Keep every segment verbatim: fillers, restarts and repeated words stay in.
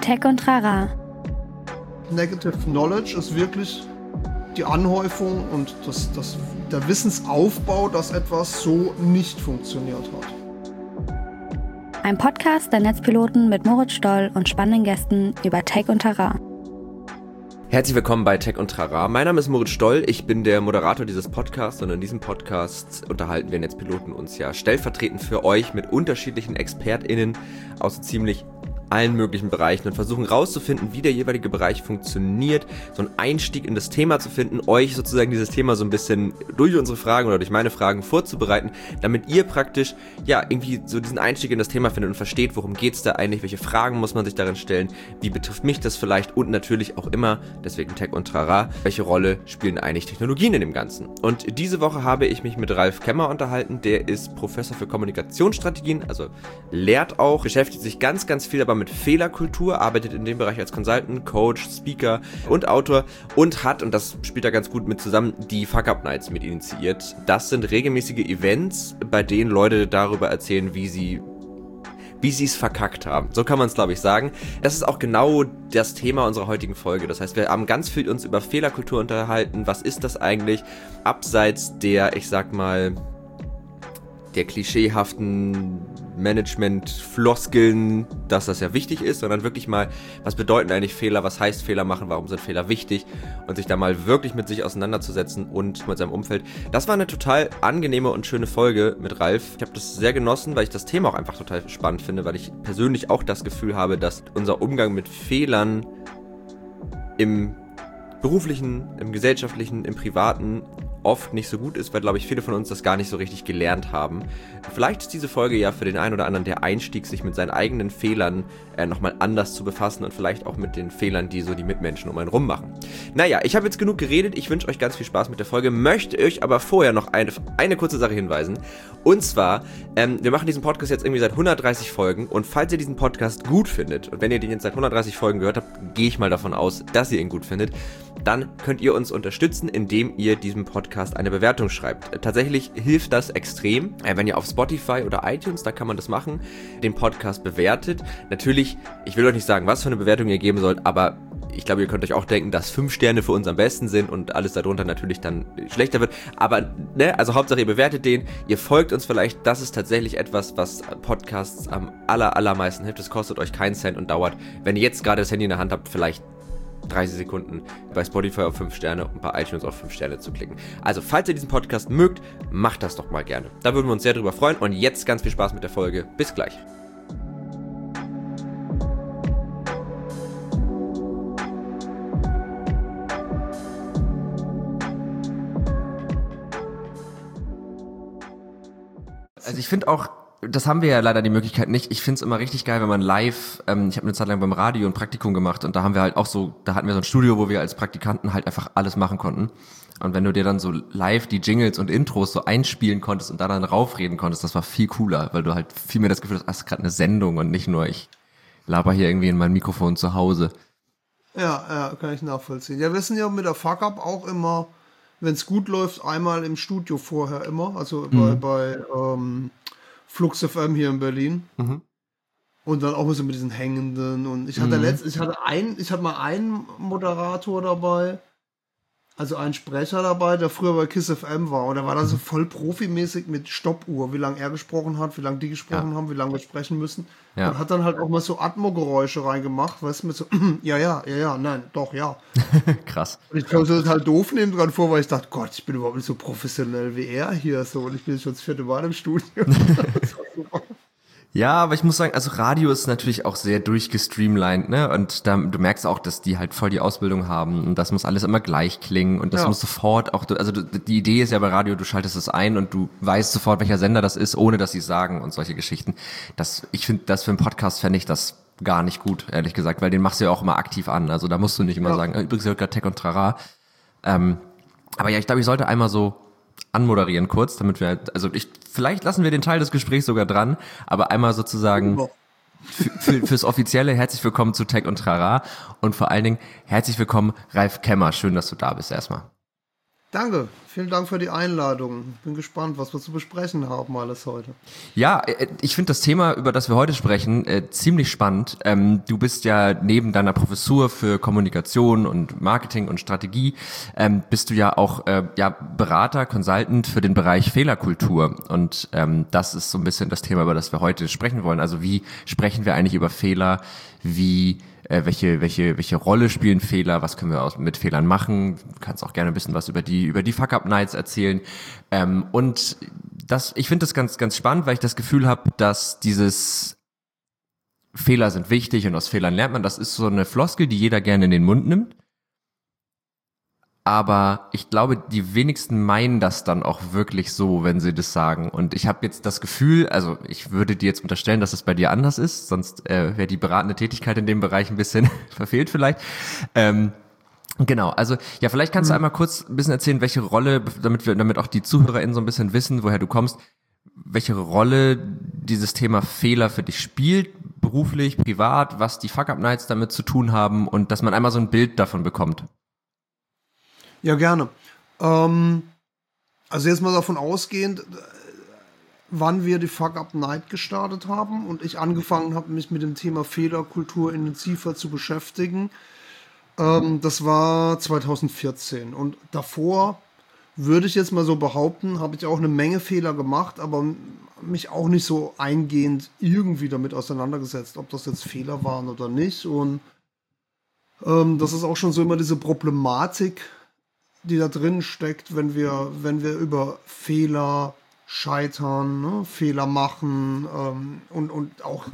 Tech und Trara. Negative Knowledge ist wirklich die Anhäufung und das, das, der Wissensaufbau, dass etwas so nicht funktioniert hat. Ein Podcast der Netzpiloten mit Moritz Stoll und spannenden Gästen über Tech und Trara. Herzlich willkommen bei Tech und Trara. Mein Name ist Moritz Stoll, ich bin der Moderator dieses Podcasts und in diesem Podcast unterhalten wir Netzpiloten uns ja stellvertretend für euch mit unterschiedlichen ExpertInnen aus so ziemlich allen möglichen Bereichen und versuchen rauszufinden, wie der jeweilige Bereich funktioniert, so einen Einstieg in das Thema zu finden, euch sozusagen dieses Thema so ein bisschen durch unsere Fragen oder durch meine Fragen vorzubereiten, damit ihr praktisch, ja, irgendwie so diesen Einstieg in das Thema findet und versteht, worum geht's da eigentlich, welche Fragen muss man sich darin stellen, wie betrifft mich das vielleicht und natürlich auch immer, deswegen Tech und Trara, welche Rolle spielen eigentlich Technologien in dem Ganzen. Und diese Woche habe ich mich mit Ralf Kemmer unterhalten, der ist Professor für Kommunikationsstrategien, also lehrt auch, beschäftigt sich ganz, ganz viel aber mit Fehlerkultur, arbeitet in dem Bereich als Consultant, Coach, Speaker und Autor und hat, und das spielt da ganz gut mit zusammen, die Fuck-Up-Nights mit initiiert. Das sind regelmäßige Events, bei denen Leute darüber erzählen, wie sie wie sie es verkackt haben. So kann man es, glaube ich, sagen. Das ist auch genau das Thema unserer heutigen Folge. Das heißt, wir haben ganz viel uns über Fehlerkultur unterhalten. Was ist das eigentlich? Abseits der, ich sag mal, der klischeehaften Management-Floskeln, dass das ja wichtig ist, sondern wirklich mal, was bedeuten eigentlich Fehler, was heißt Fehler machen, warum sind Fehler wichtig und sich da mal wirklich mit sich auseinanderzusetzen und mit seinem Umfeld. Das war eine total angenehme und schöne Folge mit Ralf. Ich habe das sehr genossen, weil ich das Thema auch einfach total spannend finde, weil ich persönlich auch das Gefühl habe, dass unser Umgang mit Fehlern im beruflichen, im gesellschaftlichen, im privaten oft nicht so gut ist, weil, glaube ich, viele von uns das gar nicht so richtig gelernt haben. Vielleicht ist diese Folge ja für den einen oder anderen der Einstieg, sich mit seinen eigenen Fehlern äh, nochmal anders zu befassen und vielleicht auch mit den Fehlern, die so die Mitmenschen um einen rum machen. Naja, ich habe jetzt genug geredet. Ich wünsche euch ganz viel Spaß mit der Folge, möchte euch aber vorher noch eine, eine kurze Sache hinweisen. Und zwar, ähm, wir machen diesen Podcast jetzt irgendwie seit hundertdreißig Folgen und falls ihr diesen Podcast gut findet und wenn ihr den jetzt seit hundertdreißig Folgen gehört habt, gehe ich mal davon aus, dass ihr ihn gut findet, dann könnt ihr uns unterstützen, indem ihr diesem Podcast eine Bewertung schreibt. Tatsächlich hilft das extrem, wenn ihr auf Spotify oder iTunes, da kann man das machen, den Podcast bewertet. Natürlich, ich will euch nicht sagen, was für eine Bewertung ihr geben sollt, aber ich glaube, ihr könnt euch auch denken, dass fünf Sterne für uns am besten sind und alles darunter natürlich dann schlechter wird. Aber, ne, also Hauptsache ihr bewertet den, ihr folgt uns vielleicht, das ist tatsächlich etwas, was Podcasts am aller, allermeisten hilft. Es kostet euch keinen Cent und dauert, wenn ihr jetzt gerade das Handy in der Hand habt, vielleicht dreißig Sekunden bei Spotify auf fünf Sterne und bei iTunes auf fünf Sterne zu klicken. Also, falls ihr diesen Podcast mögt, macht das doch mal gerne. Da würden wir uns sehr drüber freuen und jetzt ganz viel Spaß mit der Folge. Bis gleich. Also ich finde auch, das haben wir ja leider die Möglichkeit nicht. Ich finde es immer richtig geil, wenn man live, ähm, ich habe eine Zeit lang beim Radio ein Praktikum gemacht und da haben wir halt auch so, da hatten wir so ein Studio, wo wir als Praktikanten halt einfach alles machen konnten. Und wenn du dir dann so live die Jingles und Intros so einspielen konntest und da dann raufreden konntest, das war viel cooler, weil du halt viel mehr das Gefühl hast, das ist gerade eine Sendung und nicht nur ich laber hier irgendwie in mein Mikrofon zu Hause. Ja, ja, kann ich nachvollziehen. Ja, wir sind ja mit der Fuck-Up auch immer, wenn es gut läuft, einmal im Studio vorher immer, also mhm. bei, bei ähm, Flux F M hier in Berlin. Mhm. Und dann auch mal so mit diesen Hängenden. Und ich hatte mhm. letzt, ich hatte ein, ich hatte mal einen Moderator dabei, also einen Sprecher dabei, der früher bei Kiss F M war. Und der war dann so voll profimäßig mit Stoppuhr, wie lange er gesprochen hat, wie lange die gesprochen ja. haben, wie lange wir sprechen müssen. Ja. Und hat dann halt auch mal so Atmo-Geräusche reingemacht, weißt du, mit so, ja, ja, ja, ja, nein, doch, ja. Krass. Und ich kam so total doof neben dran vor, weil ich dachte, Gott, ich bin überhaupt nicht so professionell wie er hier, so, und ich bin schon das vierte Mal im Studio. Das war super. Ja, aber ich muss sagen, also Radio ist natürlich auch sehr durchgestreamlined, ne? Und da, du merkst auch, dass die halt voll die Ausbildung haben und das muss alles immer gleich klingen und das ja. muss sofort auch, also die Idee ist ja bei Radio, du schaltest es ein und du weißt sofort, welcher Sender das ist, ohne dass sie es sagen und solche Geschichten. Das, ich finde, das für einen Podcast fände ich das gar nicht gut, ehrlich gesagt, weil den machst du ja auch immer aktiv an. Also da musst du nicht immer ja. sagen, übrigens hört gerade Tech und Trara. Ähm, aber ja, ich glaube, ich sollte einmal so anmoderieren kurz, damit wir, also ich, vielleicht lassen wir den Teil des Gesprächs sogar dran, aber einmal sozusagen für, für, fürs Offizielle herzlich willkommen zu Tech und Trara und vor allen Dingen herzlich willkommen Ralf Kemmer. Schön, dass du da bist erstmal. Danke, vielen Dank für die Einladung. Bin gespannt, was wir zu besprechen haben alles heute. Ja, ich finde das Thema, über das wir heute sprechen, äh, ziemlich spannend. Ähm, du bist ja neben deiner Professur für Kommunikation und Marketing und Strategie, ähm, bist du ja auch äh, ja, Berater, Consultant für den Bereich Fehlerkultur. Und ähm, das ist so ein bisschen das Thema, über das wir heute sprechen wollen. Also wie sprechen wir eigentlich über Fehler? Wie Äh, welche welche welche Rolle spielen Fehler, was können wir aus, mit Fehlern machen? Du kannst auch gerne ein bisschen was über die über die Fuck-Up-Nights erzählen. Ähm, und das, ich finde das ganz ganz spannend, weil ich das Gefühl habe, dass dieses Fehler sind wichtig und aus Fehlern lernt man. Das ist so eine Floskel, die jeder gerne in den Mund nimmt. Aber ich glaube, die wenigsten meinen das dann auch wirklich so, wenn sie das sagen. Und ich habe jetzt das Gefühl, also ich würde dir jetzt unterstellen, dass es bei dir anders ist, sonst äh, wäre die beratende Tätigkeit in dem Bereich ein bisschen verfehlt vielleicht. Ähm, genau, also ja, vielleicht kannst du einmal kurz ein bisschen erzählen, welche Rolle, damit wir, damit auch die ZuhörerInnen so ein bisschen wissen, woher du kommst, welche Rolle dieses Thema Fehler für dich spielt, beruflich, privat, was die Fuck-Up-Nights damit zu tun haben und dass man einmal so ein Bild davon bekommt. Ja, gerne. Ähm, also jetzt mal davon ausgehend, wann wir die Fuck-Up-Night gestartet haben und ich angefangen habe, mich mit dem Thema Fehlerkultur intensiver zu beschäftigen. Ähm, das war zwanzig vierzehn und davor würde ich jetzt mal so behaupten, habe ich auch eine Menge Fehler gemacht, aber mich auch nicht so eingehend irgendwie damit auseinandergesetzt, ob das jetzt Fehler waren oder nicht. Und ähm, das ist auch schon so immer diese Problematik, die da drin steckt, wenn wir, wenn wir über Fehler scheitern, ne? Fehler machen ähm, und, und auch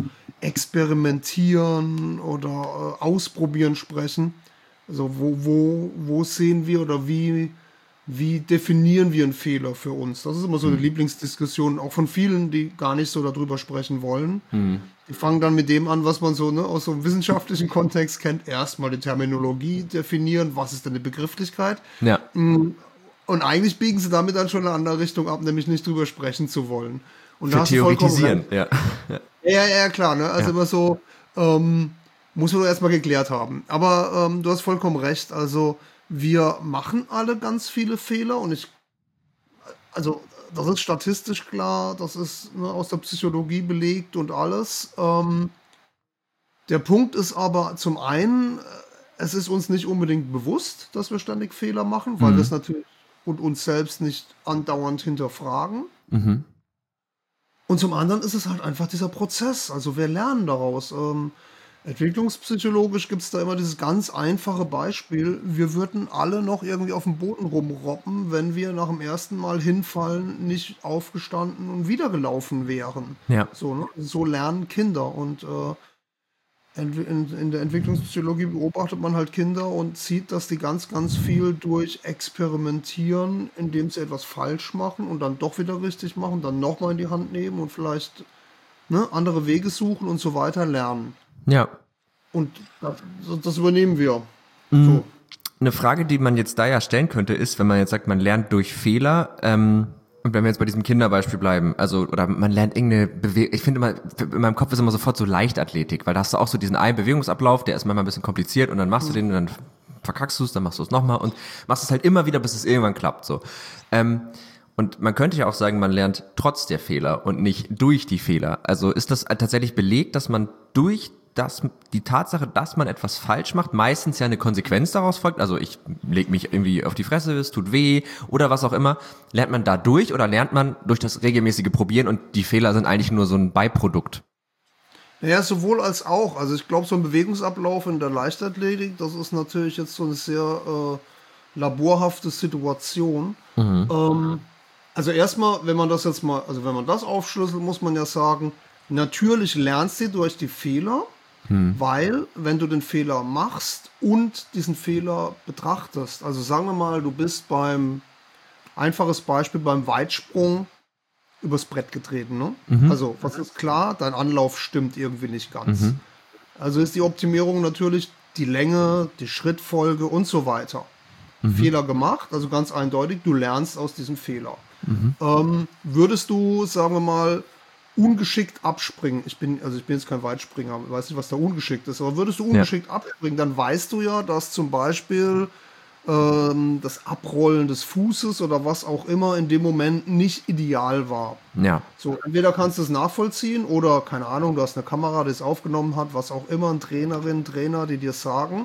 experimentieren oder äh, ausprobieren sprechen. Also wo, wo, wo sehen wir oder wie, wie definieren wir einen Fehler für uns? Das ist immer so eine mhm. Lieblingsdiskussion, auch von vielen, die gar nicht so darüber sprechen wollen. Mhm. Die fangen dann mit dem an, was man so ne, aus so einem wissenschaftlichen Kontext kennt. Erstmal die Terminologie definieren, was ist denn eine Begrifflichkeit? Ja. Und eigentlich biegen sie damit dann schon in eine andere Richtung ab, nämlich nicht drüber sprechen zu wollen. Und für theoretisieren, ja. Ja, ja, klar. Ne? Also ja. immer so, ähm, muss man doch erstmal geklärt haben. Aber ähm, du hast vollkommen recht. Also wir machen alle ganz viele Fehler und ich, also das ist statistisch klar, das ist ne, aus der Psychologie belegt und alles. Ähm, der Punkt ist aber zum einen, es ist uns nicht unbedingt bewusst, dass wir ständig Fehler machen, weil mhm. wir es natürlich und uns selbst nicht andauernd hinterfragen. Mhm. Und zum anderen ist es halt einfach dieser Prozess. Also wir lernen daraus. Ähm, Entwicklungspsychologisch gibt es da immer dieses ganz einfache Beispiel. Wir würden alle noch irgendwie auf dem Boden rumroppen, wenn wir nach dem ersten Mal hinfallen nicht aufgestanden und wieder gelaufen wären. Ja. So, ne? So lernen Kinder. Und äh, in, in, in der Entwicklungspsychologie beobachtet man halt Kinder und sieht, dass die ganz, ganz viel durch Experimentieren, indem sie etwas falsch machen und dann doch wieder richtig machen, dann nochmal in die Hand nehmen und vielleicht ne, andere Wege suchen und so weiter lernen. Ja. Und das, das übernehmen wir. Mhm. So. Eine Frage, die man jetzt da ja stellen könnte, ist, wenn man jetzt sagt, man lernt durch Fehler, ähm, und wenn wir jetzt bei diesem Kinderbeispiel bleiben, also, oder man lernt irgendeine Bewegung, ich finde immer, in meinem Kopf ist immer sofort so Leichtathletik, weil da hast du auch so diesen einen Bewegungsablauf, der ist manchmal ein bisschen kompliziert und dann machst du den und dann verkackst du es, dann machst du es nochmal und machst es halt immer wieder, bis es irgendwann klappt, so. Ähm, Und man könnte ja auch sagen, man lernt trotz der Fehler und nicht durch die Fehler. Also ist das tatsächlich belegt, dass man durch das, die Tatsache, dass man etwas falsch macht, meistens ja eine Konsequenz daraus folgt? Also ich lege mich irgendwie auf die Fresse, es tut weh oder was auch immer. Lernt man da durch oder lernt man durch das regelmäßige Probieren und die Fehler sind eigentlich nur so ein Beiprodukt? Ja, sowohl als auch. Also ich glaube, so ein Bewegungsablauf in der Leichtathletik, das ist natürlich jetzt so eine sehr äh, laborhafte Situation. Mhm. Ähm, Also erstmal, wenn man das jetzt mal, also wenn man das aufschlüsselt, muss man ja sagen, natürlich lernst du durch die Fehler, hm. weil wenn du den Fehler machst und diesen Fehler betrachtest, also sagen wir mal, du bist beim, einfaches Beispiel, beim Weitsprung übers Brett getreten, ne? Mhm. Also was ist klar, dein Anlauf stimmt irgendwie nicht ganz. Mhm. Also ist die Optimierung natürlich die Länge, die Schrittfolge und so weiter. Mhm. Fehler gemacht, also ganz eindeutig, du lernst aus diesem Fehler. Mhm. Ähm, würdest du, sagen wir mal, ungeschickt abspringen, ich bin, also ich bin jetzt kein Weitspringer, ich weiß nicht, was da ungeschickt ist, aber würdest du ungeschickt ja. abspringen, dann weißt du ja, dass zum Beispiel ähm, das Abrollen des Fußes oder was auch immer in dem Moment nicht ideal war. Ja. So, entweder kannst du es nachvollziehen oder, keine Ahnung, du hast eine Kamera, die es aufgenommen hat, was auch immer, ein Trainerin, Trainer, die dir sagen.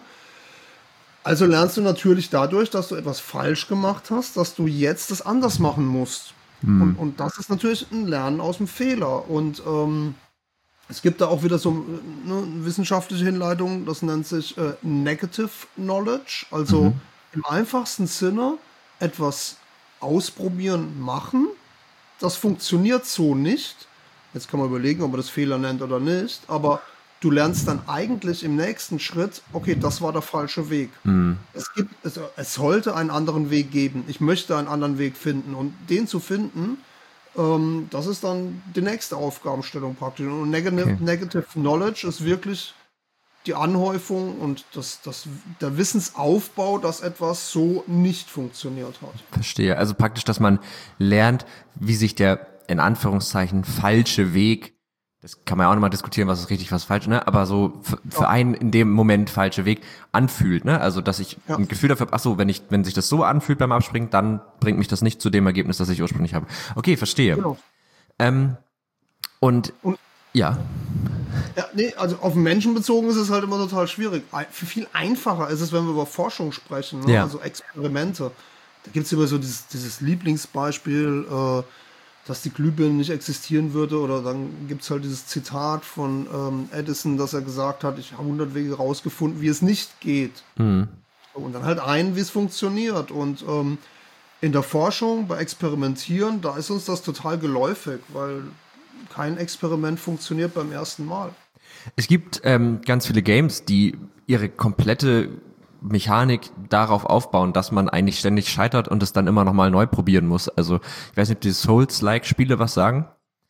Also lernst du natürlich dadurch, dass du etwas falsch gemacht hast, dass du jetzt das anders machen musst. Mhm. Und, und das ist natürlich ein Lernen aus dem Fehler. Und ähm, es gibt da auch wieder so eine wissenschaftliche Hinleitung, das nennt sich äh, Negative Knowledge. Also mhm. im einfachsten Sinne etwas ausprobieren, machen. Das funktioniert so nicht. Jetzt kann man überlegen, ob man das Fehler nennt oder nicht. Aber du lernst dann eigentlich im nächsten Schritt, okay, das war der falsche Weg. Mhm. Es gibt, es, es sollte einen anderen Weg geben. Ich möchte einen anderen Weg finden. Und den zu finden, ähm, das ist dann die nächste Aufgabenstellung praktisch. Und Negative, okay. Negative Knowledge ist wirklich die Anhäufung und das, das, der Wissensaufbau, dass etwas so nicht funktioniert hat. Verstehe. Also praktisch, dass man lernt, wie sich der, in Anführungszeichen, falsche Weg, das kann man ja auch nochmal diskutieren, was ist richtig, was ist falsch, ne? Aber so für, für ja. einen in dem Moment falsche Weg anfühlt, ne? Also, dass ich ja. ein Gefühl dafür habe, ach so, wenn ich, wenn sich das so anfühlt beim Abspringen, dann bringt mich das nicht zu dem Ergebnis, das ich ursprünglich habe. Okay, verstehe. Genau. Ähm, und, und, ja. Ja, nee, also auf den Menschen bezogen ist es halt immer total schwierig. Viel einfacher ist es, wenn wir über Forschung sprechen, ne? Ja. Also Experimente. Da gibt es immer so dieses, dieses Lieblingsbeispiel, äh, dass die Glühbirne nicht existieren würde, oder dann gibt es halt dieses Zitat von ähm, Edison, dass er gesagt hat, ich habe hundert Wege rausgefunden, wie es nicht geht. Mhm. Und dann halt einen, wie es funktioniert. Und ähm, in der Forschung, bei Experimentieren, da ist uns das total geläufig, weil kein Experiment funktioniert beim ersten Mal. Es gibt ähm, ganz viele Games, die ihre komplette Mechanik darauf aufbauen, dass man eigentlich ständig scheitert und es dann immer nochmal neu probieren muss. Also ich weiß nicht, ob die Souls-like-Spiele was sagen.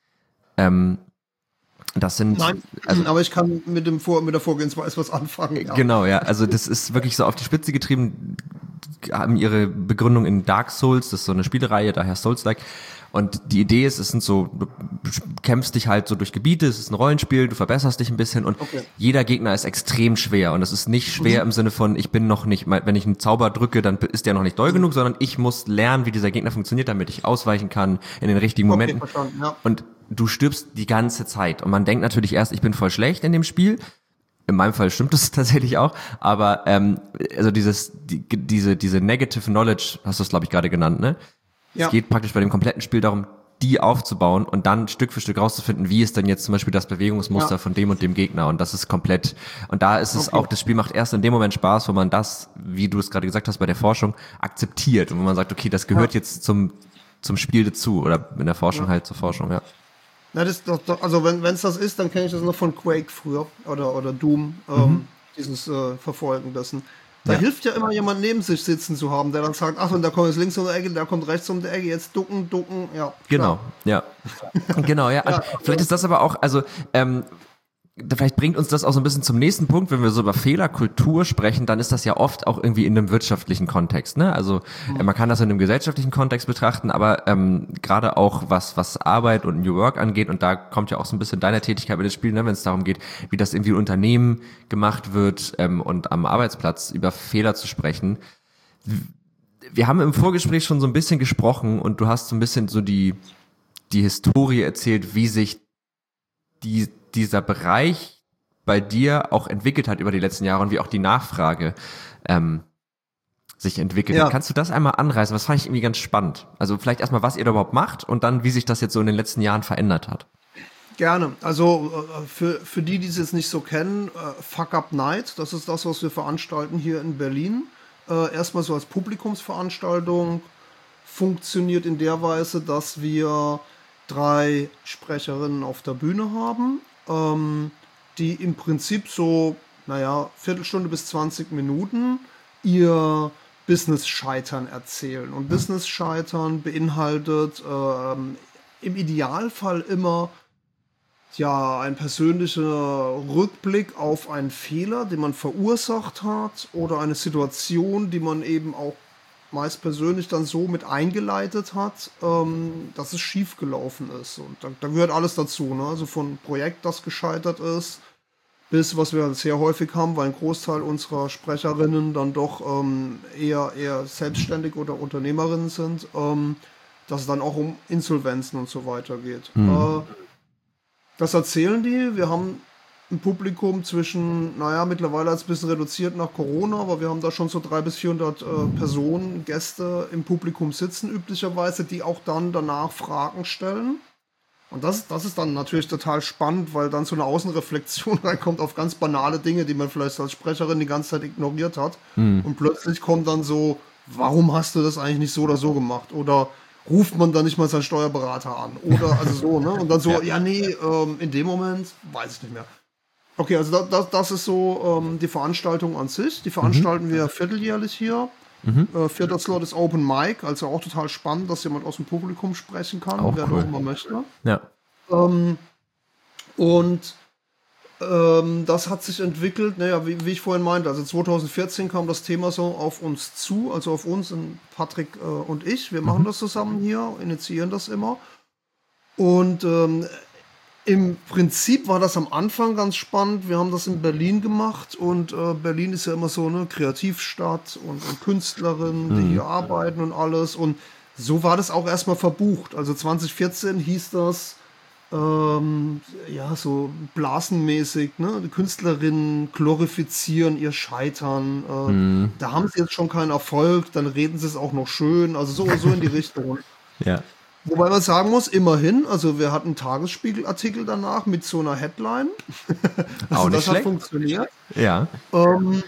Ähm, das sind... Nein, also, aber ich kann mit, dem Vor- mit der Vorgehensweise was anfangen. Ja. Genau, ja. Also das ist wirklich so auf die Spitze getrieben, haben ihre Begründung in Dark Souls, das ist so eine Spielereihe, daher Souls-like. Und die Idee ist, es sind so, du kämpfst dich halt so durch Gebiete, es ist ein Rollenspiel, du verbesserst dich ein bisschen und okay. jeder Gegner ist extrem schwer und es ist nicht schwer mhm. im Sinne von, ich bin noch nicht, wenn ich einen Zauber drücke, dann ist der noch nicht doll mhm. genug, sondern ich muss lernen, wie dieser Gegner funktioniert, damit ich ausweichen kann in den richtigen okay, Momenten. Verstanden, ja. Und du stirbst die ganze Zeit und man denkt natürlich erst, ich bin voll schlecht in dem Spiel. In meinem Fall stimmt es tatsächlich auch, aber ähm, also dieses die, diese diese Negative Knowledge, hast du es glaube ich gerade genannt, ne? Ja. Es geht praktisch bei dem kompletten Spiel darum, die aufzubauen und dann Stück für Stück rauszufinden, wie ist denn jetzt zum Beispiel das Bewegungsmuster ja. von dem und dem Gegner, und das ist komplett, und da ist es okay. auch, das Spiel macht erst in dem Moment Spaß, wo man das, wie du es gerade gesagt hast, bei der Forschung akzeptiert und wo man sagt, okay, das gehört ja. jetzt zum zum Spiel dazu, oder in der Forschung ja. halt zur Forschung, ja. Na, das, das, also wenn es das ist, dann kenne ich das noch von Quake früher oder, oder Doom, ähm, mhm. dieses äh, Verfolgen dessen. Da ja. hilft ja immer jemand neben sich sitzen zu haben, der dann sagt, ach, und da kommt jetzt links um die Ecke, der kommt rechts um die Ecke, jetzt ducken, ducken, ja. Genau, ja. genau, ja. ja. Vielleicht ist das aber auch, also, ähm, vielleicht bringt uns das auch so ein bisschen zum nächsten Punkt, wenn wir so über Fehlerkultur sprechen, dann ist das ja oft auch irgendwie in einem wirtschaftlichen Kontext, ne? Also mhm. äh, man kann das in einem gesellschaftlichen Kontext betrachten, aber ähm, gerade auch was was Arbeit und New Work angeht, und da kommt ja auch so ein bisschen deine Tätigkeit mit ins Spiel, ne? Wenn es darum geht, wie das irgendwie in Unternehmen gemacht wird ähm, und am Arbeitsplatz über Fehler zu sprechen. Wir haben im Vorgespräch schon so ein bisschen gesprochen und du hast so ein bisschen so die die Historie erzählt, wie sich die dieser Bereich bei dir auch entwickelt hat über die letzten Jahre und wie auch die Nachfrage ähm, sich entwickelt. Ja. Kannst du das einmal anreißen? Das fand ich irgendwie ganz spannend. Also vielleicht erstmal, was ihr da überhaupt macht und dann, wie sich das jetzt so in den letzten Jahren verändert hat. Gerne. Also für, für die, die es jetzt nicht so kennen, äh, Fuck Up Night, das ist das, was wir veranstalten hier in Berlin. Äh, erstmal so als Publikumsveranstaltung, funktioniert in der Weise, dass wir drei Sprecherinnen auf der Bühne haben, ähm, die im Prinzip so, naja, Viertelstunde bis zwanzig Minuten ihr Business-Scheitern erzählen. Und Business-Scheitern beinhaltet ähm, im Idealfall immer ja ein persönlicher Rückblick auf einen Fehler, den man verursacht hat, oder eine Situation, die man eben auch meist persönlich dann so mit eingeleitet hat, ähm, dass es schief gelaufen ist. Und da, da gehört alles dazu, ne? Also von Projekt, das gescheitert ist, bis, was wir sehr häufig haben, weil ein Großteil unserer Sprecherinnen dann doch ähm, eher, eher selbstständig oder Unternehmerinnen sind, ähm, dass es dann auch um Insolvenzen und so weiter geht. Mhm. Äh, das erzählen die. Wir haben ein Publikum zwischen, naja, mittlerweile ist es ein bisschen reduziert nach Corona, aber wir haben da schon so dreihundert bis vierhundert äh, Personen, Gäste im Publikum sitzen üblicherweise, die auch dann danach Fragen stellen. Und das, das ist dann natürlich total spannend, weil dann so eine Außenreflexion reinkommt auf ganz banale Dinge, die man vielleicht als Sprecherin die ganze Zeit ignoriert hat. Mhm. Und plötzlich kommt dann so, warum hast du das eigentlich nicht so oder so gemacht? Oder ruft man dann nicht mal seinen Steuerberater an? Oder also so, ne? Und dann so, ja, ja nee, ähm, in dem Moment weiß ich nicht mehr. Okay, also das, das, das ist so ähm, die Veranstaltung an sich. Die veranstalten mhm. wir vierteljährlich hier. Mhm. Äh, vierter Slot ist Open Mic, also auch total spannend, dass jemand aus dem Publikum sprechen kann, auch wer cool. auch immer möchte. Ja. Ähm, und ähm, das hat sich entwickelt, naja, wie, wie ich vorhin meinte, also zwanzig vierzehn kam das Thema so auf uns zu, also auf uns, Patrick äh, und ich. Wir machen mhm. das zusammen hier, initiieren das immer. Und ähm, im Prinzip war das am Anfang ganz spannend. Wir haben das in Berlin gemacht und äh, Berlin ist ja immer so eine Kreativstadt und, und Künstlerinnen, die mhm. hier arbeiten und alles. Und so war das auch erstmal verbucht. Also zwanzig vierzehn hieß das ähm, ja so blasenmäßig, ne? Die Künstlerinnen glorifizieren ihr Scheitern. Äh, mhm. Da haben sie jetzt schon keinen Erfolg, dann reden sie es auch noch schön. Also so, so in die Richtung. Ja. Wobei man sagen muss, immerhin, also wir hatten einen Tagesspiegel-Artikel danach mit so einer Headline. Also auch nicht das schlecht. Hat funktioniert. Ja. Ähm,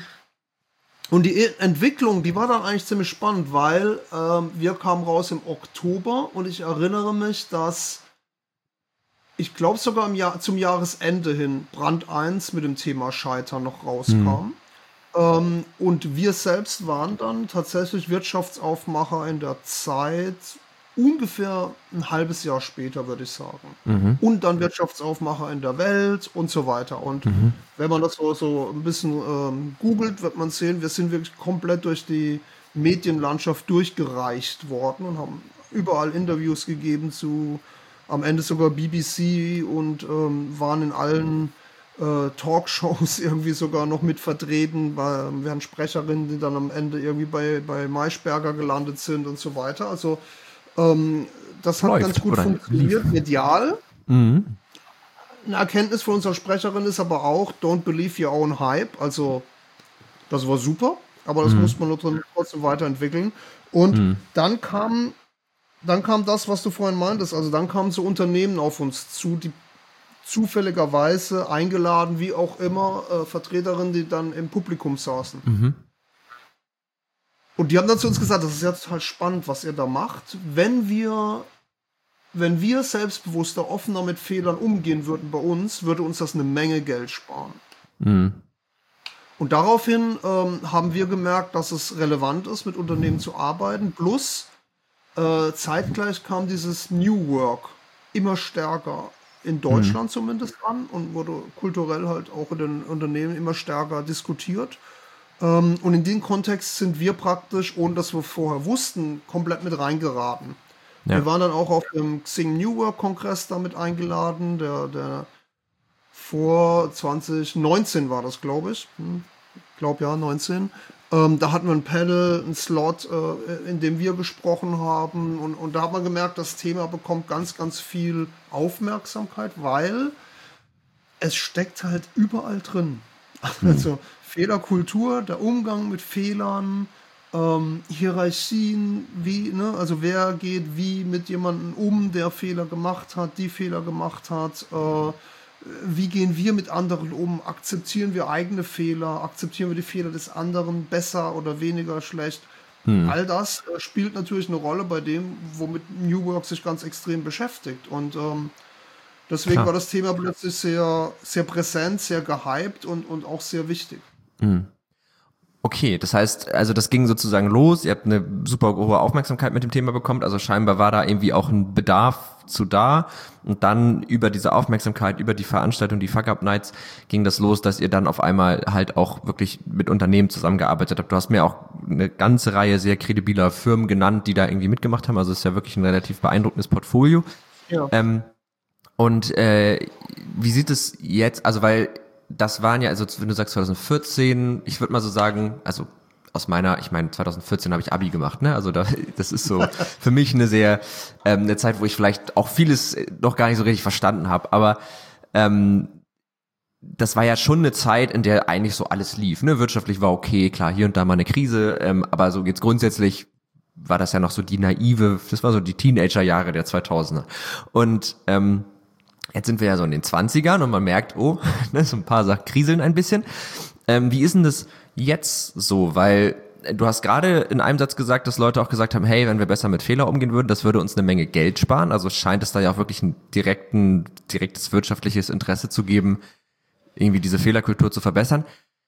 und die Entwicklung, die war dann eigentlich ziemlich spannend, weil ähm, wir kamen raus im Oktober und ich erinnere mich, dass ich glaube sogar im Jahr, zum Jahresende hin Brand eins mit dem Thema Scheitern noch rauskam. Hm. Ähm, und wir selbst waren dann tatsächlich Wirtschaftsaufmacher in der Zeit ungefähr ein halbes Jahr später, würde ich sagen. Mhm. Und dann Wirtschaftsaufmacher in der Welt und so weiter. Und mhm. wenn man das so, so ein bisschen ähm, googelt, wird man sehen, wir sind wirklich komplett durch die Medienlandschaft durchgereicht worden und haben überall Interviews gegeben zu, am Ende sogar B B C und ähm, waren in allen äh, Talkshows irgendwie sogar noch mit vertreten. Bei, wir hatten Sprecherinnen, die dann am Ende irgendwie bei, bei Maischberger gelandet sind und so weiter. Also Ähm, das hat Läuft, ganz gut oder? funktioniert, medial. Mhm. Eine Erkenntnis von unserer Sprecherin ist aber auch, don't believe your own hype. Also, das war super, aber das mhm. muss man trotzdem weiterentwickeln. Und mhm. dann kam, dann kam das, was du vorhin meintest. Also, dann kamen so Unternehmen auf uns zu, die zufälligerweise eingeladen, wie auch immer, äh, Vertreterinnen, die dann im Publikum saßen. Mhm. Und die haben dann zu uns gesagt, das ist ja total spannend, was ihr da macht. Wenn wir, wenn wir selbstbewusster, offener mit Fehlern umgehen würden bei uns, würde uns das eine Menge Geld sparen. Mhm. Und daraufhin ähm, haben wir gemerkt, dass es relevant ist, mit Unternehmen zu arbeiten. Plus äh, zeitgleich kam dieses New Work immer stärker in Deutschland mhm. zumindest an und wurde kulturell halt auch in den Unternehmen immer stärker diskutiert. Und in den Kontext sind wir praktisch, ohne dass wir vorher wussten, komplett mit reingeraten. Ja. Wir waren dann auch auf dem Xing New Work Kongress damit eingeladen, der, der vor zwanzig neunzehn war das, glaube ich. Ich glaube ja, neunzehn. Ähm, da hatten wir ein Panel, einen Slot, äh, in dem wir gesprochen haben. Und, und da hat man gemerkt, das Thema bekommt ganz, ganz viel Aufmerksamkeit, weil es steckt halt überall drin. Also mhm. Fehlerkultur, der Umgang mit Fehlern, ähm, Hierarchien, wie, ne, also wer geht wie mit jemandem um, der Fehler gemacht hat, die Fehler gemacht hat, äh, wie gehen wir mit anderen um, akzeptieren wir eigene Fehler, akzeptieren wir die Fehler des anderen besser oder weniger schlecht. Hm. All das äh, spielt natürlich eine Rolle bei dem, womit New Work sich ganz extrem beschäftigt. Und ähm, deswegen Klar. war das Thema plötzlich sehr, sehr präsent, sehr gehypt und, und auch sehr wichtig. Okay, das heißt, also das ging sozusagen los, ihr habt eine super hohe Aufmerksamkeit mit dem Thema bekommen, also scheinbar war da irgendwie auch ein Bedarf zu da und dann über diese Aufmerksamkeit, über die Veranstaltung, die Fuck-Up-Nights ging das los, dass ihr dann auf einmal halt auch wirklich mit Unternehmen zusammengearbeitet habt. Du hast mir auch eine ganze Reihe sehr kredibiler Firmen genannt, die da irgendwie mitgemacht haben, also es ist ja wirklich ein relativ beeindruckendes Portfolio. Ja. Ähm, und äh, wie sieht es jetzt, also weil das waren ja, also wenn du sagst zwanzig vierzehn, ich würde mal so sagen, also aus meiner, ich meine, zwanzig vierzehn habe ich Abi gemacht, ne? Also da, das ist so für mich eine sehr, ähm, eine Zeit, wo ich vielleicht auch vieles noch gar nicht so richtig verstanden habe, aber ähm, das war ja schon eine Zeit, in der eigentlich so alles lief, ne? Wirtschaftlich war okay, klar, hier und da mal eine Krise, ähm, aber so jetzt grundsätzlich war das ja noch so die naive, das war so die Teenager-Jahre der zweitausender. Und ähm, jetzt sind wir ja so in den zwanzigern und man merkt, oh, ne, so ein paar Sachen kriseln ein bisschen. Ähm, wie ist denn das jetzt so? Weil du hast gerade in einem Satz gesagt, dass Leute auch gesagt haben, hey, wenn wir besser mit Fehler umgehen würden, das würde uns eine Menge Geld sparen. Also scheint es da ja auch wirklich ein direkten, direktes wirtschaftliches Interesse zu geben, irgendwie diese Fehlerkultur zu verbessern.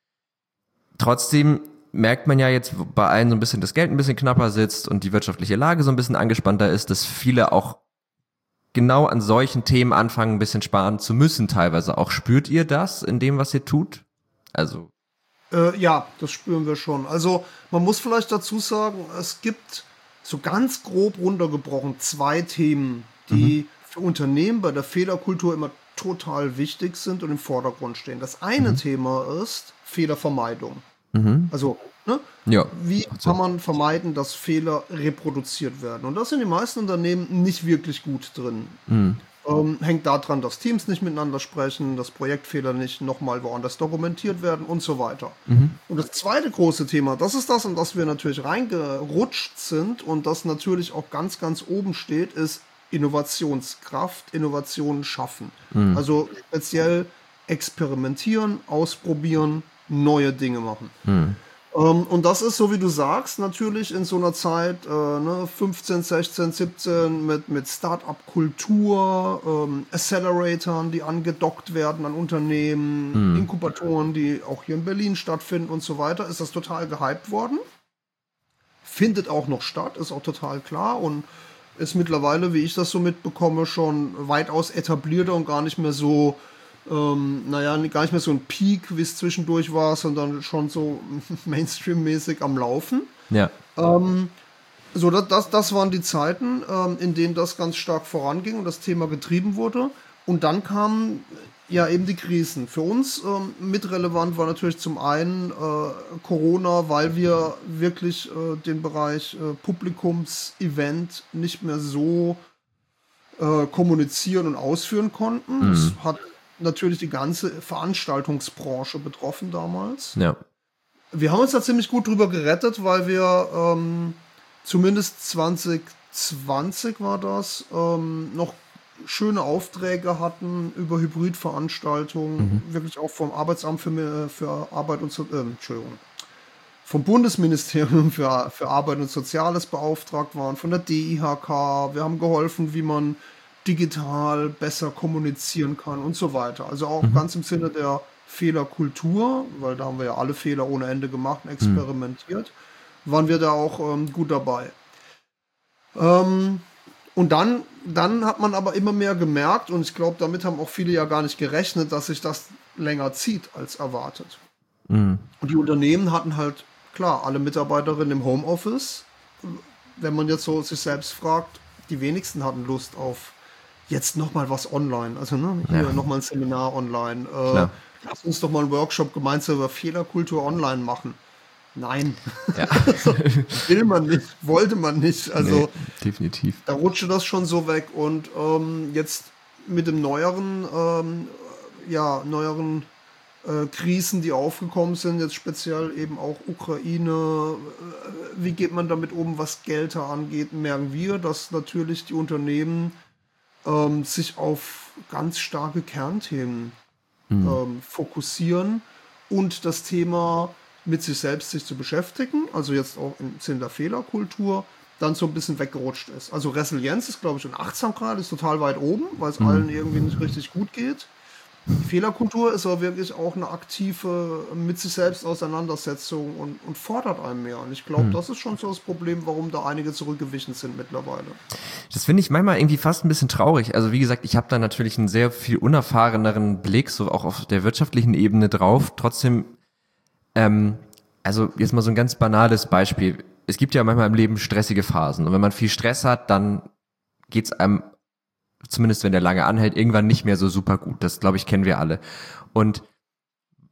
Trotzdem merkt man ja jetzt bei allen so ein bisschen, das Geld ein bisschen knapper sitzt und die wirtschaftliche Lage so ein bisschen angespannter ist, dass viele auch genau an solchen Themen anfangen, ein bisschen sparen zu müssen teilweise auch. Spürt ihr das in dem, was ihr tut? Also äh, ja, das spüren wir schon. Also man muss vielleicht dazu sagen, es gibt so ganz grob runtergebrochen zwei Themen, die mhm. für Unternehmen bei der Fehlerkultur immer total wichtig sind und im Vordergrund stehen. Das eine mhm. Thema ist Fehlervermeidung. Mhm. Also, ne? Ja. Wie kann man vermeiden, dass Fehler reproduziert werden? Und das sind die meisten Unternehmen nicht wirklich gut drin. Mhm. Ähm, hängt daran, dass Teams nicht miteinander sprechen, dass Projektfehler nicht nochmal woanders dokumentiert werden und so weiter. Mhm. Und das zweite große Thema, das ist das, in das wir natürlich reingerutscht sind und das natürlich auch ganz, ganz oben steht, ist Innovationskraft, Innovationen schaffen. Mhm. Also speziell experimentieren, ausprobieren, neue Dinge machen. Hm. Ähm, und das ist, so wie du sagst, natürlich in so einer Zeit, äh, ne, fünfzehn, sechzehn, siebzehn mit, mit Start-up-Kultur, ähm, Acceleratoren, die angedockt werden an Unternehmen, hm. Inkubatoren, die auch hier in Berlin stattfinden und so weiter, ist das total gehypt worden. Findet auch noch statt, ist auch total klar und ist mittlerweile, wie ich das so mitbekomme, schon weitaus etablierter und gar nicht mehr so Ähm, naja, gar nicht mehr so ein Peak, wie es zwischendurch war, sondern schon so Mainstream-mäßig am Laufen. Ja. Ähm, so, das, das, das waren die Zeiten, ähm, in denen das ganz stark voranging und das Thema getrieben wurde. Und dann kamen ja eben die Krisen. Für uns ähm, mitrelevant war natürlich zum einen äh, Corona, weil wir wirklich äh, den Bereich äh, Publikums-Event nicht mehr so äh, kommunizieren und ausführen konnten. Mhm. Das hat natürlich die ganze Veranstaltungsbranche betroffen damals. Ja. Wir haben uns da ziemlich gut drüber gerettet, weil wir ähm, zumindest zwanzig zwanzig war das, ähm, noch schöne Aufträge hatten über Hybridveranstaltungen, mhm. wirklich auch vom Arbeitsamt für, für Arbeit und so, äh, Entschuldigung, vom Bundesministerium für, für Arbeit und Soziales beauftragt waren, von der D I H K. Wir haben geholfen, wie man digital besser kommunizieren kann und so weiter. Also auch mhm. ganz im Sinne der Fehlerkultur, weil da haben wir ja alle Fehler ohne Ende gemacht und experimentiert, mhm. waren wir da auch ähm, gut dabei. Ähm, und dann, dann hat man aber immer mehr gemerkt, und ich glaube, damit haben auch viele ja gar nicht gerechnet, dass sich das länger zieht als erwartet. Mhm. Und die Unternehmen hatten halt, klar, alle Mitarbeiterinnen im Homeoffice. Wenn man jetzt so sich selbst fragt, die wenigsten hatten Lust auf jetzt nochmal was online, also ne, hier ja. nochmal ein Seminar online. Äh, lass uns doch mal einen Workshop gemeinsam über Fehlerkultur online machen. Nein, ja. will man nicht, wollte man nicht. Also nee, definitiv. Da rutschte das schon so weg und ähm, jetzt mit dem neueren, ähm, ja, neueren äh, Krisen, die aufgekommen sind, jetzt speziell eben auch Ukraine, äh, wie geht man damit um, was Gelder angeht, merken wir, dass natürlich die Unternehmen ähm, sich auf ganz starke Kernthemen mhm. ähm, fokussieren und das Thema mit sich selbst sich zu beschäftigen, also jetzt auch im Sinne der Fehlerkultur, dann so ein bisschen weggerutscht ist. Also Resilienz ist, glaube ich, und Achtsamkeit ist total weit oben, weil es mhm. allen irgendwie nicht richtig gut geht. Die Fehlerkultur ist aber wirklich auch eine aktive mit sich selbst Auseinandersetzung und, und fordert einen mehr. Und ich glaube, hm. das ist schon so das Problem, warum da einige zurückgewichen sind mittlerweile. Das finde ich manchmal irgendwie fast ein bisschen traurig. Also wie gesagt, ich habe da natürlich einen sehr viel unerfahreneren Blick, so auch auf der wirtschaftlichen Ebene drauf. Trotzdem, ähm, also jetzt mal so ein ganz banales Beispiel. Es gibt ja manchmal im Leben stressige Phasen. Und wenn man viel Stress hat, dann geht's einem, zumindest wenn der lange anhält, irgendwann nicht mehr so super gut. Das, glaube ich, kennen wir alle. Und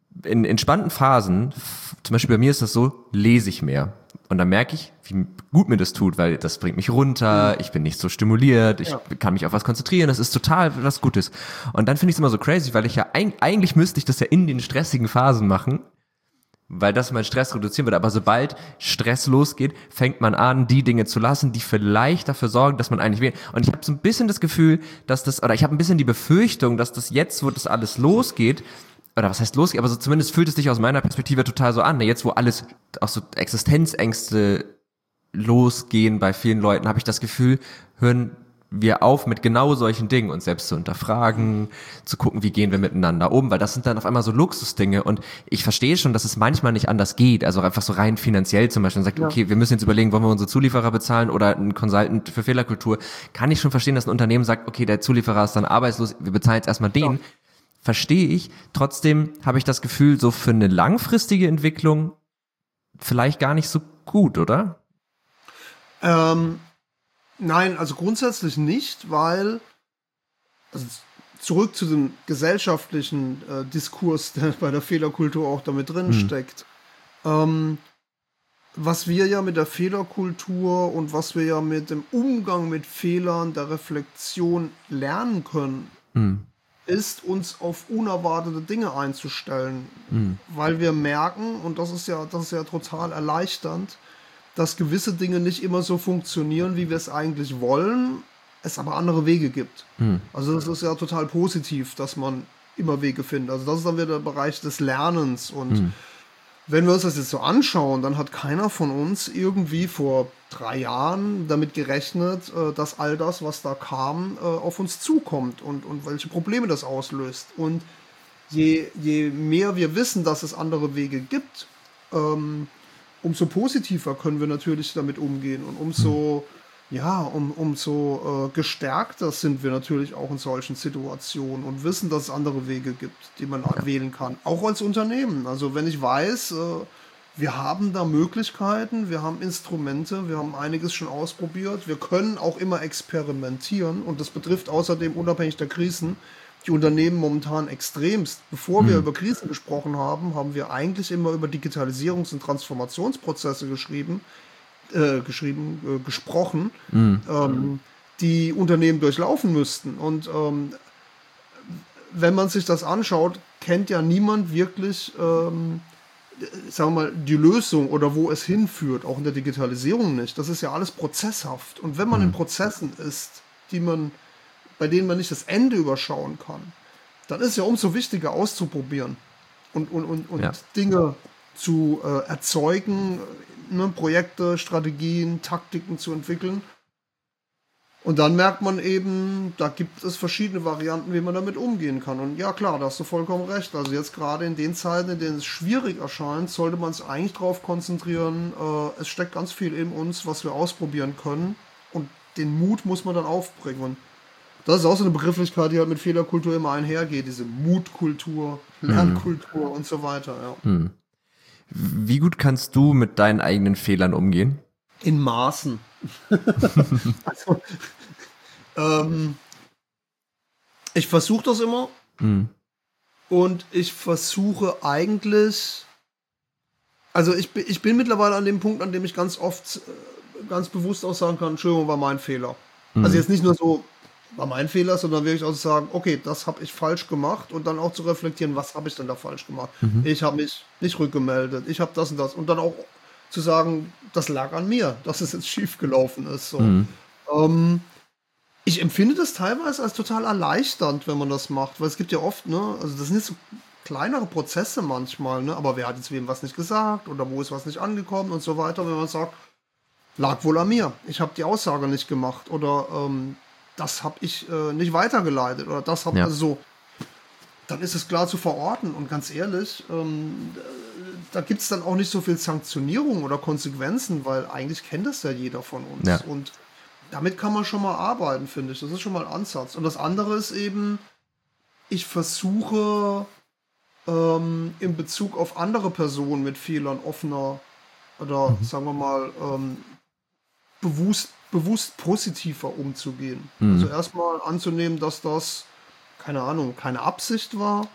in entspannten Phasen, zum Beispiel bei mir ist das so, lese ich mehr. Und dann merke ich, wie gut mir das tut, weil das bringt mich runter, mhm. ich bin nicht so stimuliert, ich ja. kann mich auf was konzentrieren, das ist total was Gutes. Und dann finde ich es immer so crazy, weil ich ja, eigentlich müsste ich das ja in den stressigen Phasen machen, weil das mein Stress reduzieren wird. Aber sobald Stress losgeht, fängt man an, die Dinge zu lassen, die vielleicht dafür sorgen, dass man eigentlich will. Und ich habe so ein bisschen das Gefühl, dass das, oder ich habe ein bisschen die Befürchtung, dass das jetzt, wo das alles losgeht, oder was heißt losgeht, aber so zumindest fühlt es sich aus meiner Perspektive total so an. Jetzt, wo alles, auch so Existenzängste losgehen bei vielen Leuten, habe ich das Gefühl, hören wir auf mit genau solchen Dingen, uns selbst zu hinterfragen, zu gucken, wie gehen wir miteinander um, weil das sind dann auf einmal so Luxusdinge und ich verstehe schon, dass es manchmal nicht anders geht, also einfach so rein finanziell zum Beispiel, man sagt, ja. okay, wir müssen jetzt überlegen, wollen wir unsere Zulieferer bezahlen oder einen Consultant für Fehlerkultur, kann ich schon verstehen, dass ein Unternehmen sagt, okay, der Zulieferer ist dann arbeitslos, wir bezahlen jetzt erstmal den, ja. verstehe ich, trotzdem habe ich das Gefühl, so für eine langfristige Entwicklung vielleicht gar nicht so gut, oder? Ähm Nein, also grundsätzlich nicht, weil, also zurück zu dem gesellschaftlichen äh, Diskurs, der bei der Fehlerkultur auch damit drin hm. steckt. Ähm, was wir ja mit der Fehlerkultur und was wir ja mit dem Umgang mit Fehlern, der Reflexion lernen können, hm. ist, uns auf unerwartete Dinge einzustellen. Hm. Weil wir merken, und das ist ja, das ist ja total erleichternd, dass gewisse Dinge nicht immer so funktionieren, wie wir es eigentlich wollen, es aber andere Wege gibt. Hm. Also das ist ja total positiv, dass man immer Wege findet. Also das ist dann wieder der Bereich des Lernens. Und hm. wenn wir uns das jetzt so anschauen, dann hat keiner von uns irgendwie vor drei Jahren damit gerechnet, dass all das, was da kam, auf uns zukommt und, und welche Probleme das auslöst. Und je, je mehr wir wissen, dass es andere Wege gibt, ähm, umso positiver können wir natürlich damit umgehen und umso, ja, um, umso äh, gestärkter sind wir natürlich auch in solchen Situationen und wissen, dass es andere Wege gibt, die man ja. wählen kann. Auch als Unternehmen. Also wenn ich weiß, äh, wir haben da Möglichkeiten, wir haben Instrumente, wir haben einiges schon ausprobiert, wir können auch immer experimentieren und das betrifft außerdem unabhängig der Krisen die Unternehmen momentan extremst. Bevor wir mhm. über Krisen gesprochen haben, haben wir eigentlich immer über Digitalisierungs- und Transformationsprozesse geschrieben, äh, geschrieben, äh, gesprochen, mhm. ähm, die Unternehmen durchlaufen müssten. Und ähm, wenn man sich das anschaut, kennt ja niemand wirklich, ähm, sagen wir mal, die Lösung oder wo es hinführt, auch in der Digitalisierung nicht. Das ist ja alles prozesshaft. Und wenn man mhm. in Prozessen ist, die man bei denen man nicht das Ende überschauen kann, dann ist es ja umso wichtiger auszuprobieren und, und, und, und ja. Dinge zu äh, erzeugen, ne, Projekte, Strategien, Taktiken zu entwickeln. Und dann merkt man eben, da gibt es verschiedene Varianten, wie man damit umgehen kann. Und ja klar, da hast du vollkommen recht. Also jetzt gerade in den Zeiten, in denen es schwierig erscheint, sollte man es eigentlich darauf konzentrieren, äh, es steckt ganz viel in uns, was wir ausprobieren können. Und den Mut muss man dann aufbringen. Das ist auch so eine Begrifflichkeit, die halt mit Fehlerkultur immer einhergeht, diese Mutkultur, Lernkultur mhm. und so weiter. Ja. Mhm. Wie gut kannst du mit deinen eigenen Fehlern umgehen? In Maßen. also, ähm, ich versuche das immer mhm. und ich versuche eigentlich, also ich, ich bin mittlerweile an dem Punkt, an dem ich ganz oft ganz bewusst auch sagen kann, Entschuldigung, war mein Fehler. Mhm. Also jetzt nicht nur so, war mein Fehler, sondern wirklich auch zu sagen, okay, das habe ich falsch gemacht und dann auch zu reflektieren, was habe ich denn da falsch gemacht? Mhm. Ich habe mich nicht rückgemeldet, ich habe das und das und dann auch zu sagen, das lag an mir, dass es jetzt schief gelaufen ist. So. Mhm. Ähm, ich empfinde das teilweise als total erleichternd, wenn man das macht, weil es gibt ja oft, ne, also das sind jetzt so kleinere Prozesse manchmal, ne, aber wer hat jetzt wem was nicht gesagt oder wo ist was nicht angekommen und so weiter, wenn man sagt, lag wohl an mir, ich habe die Aussage nicht gemacht oder ähm, das habe ich äh, nicht weitergeleitet oder das habe ja. also so, dann ist es klar zu verorten und ganz ehrlich, ähm, da gibt es dann auch nicht so viel Sanktionierung oder Konsequenzen, weil eigentlich kennt das ja jeder von uns ja. und damit kann man schon mal arbeiten, finde ich, das ist schon mal ein Ansatz. Und das andere ist eben, ich versuche ähm, in Bezug auf andere Personen mit Fehlern offener oder mhm. sagen wir mal ähm, bewusst bewusst positiver umzugehen. Mhm. Also erstmal anzunehmen, dass das, keine Ahnung, keine Absicht war,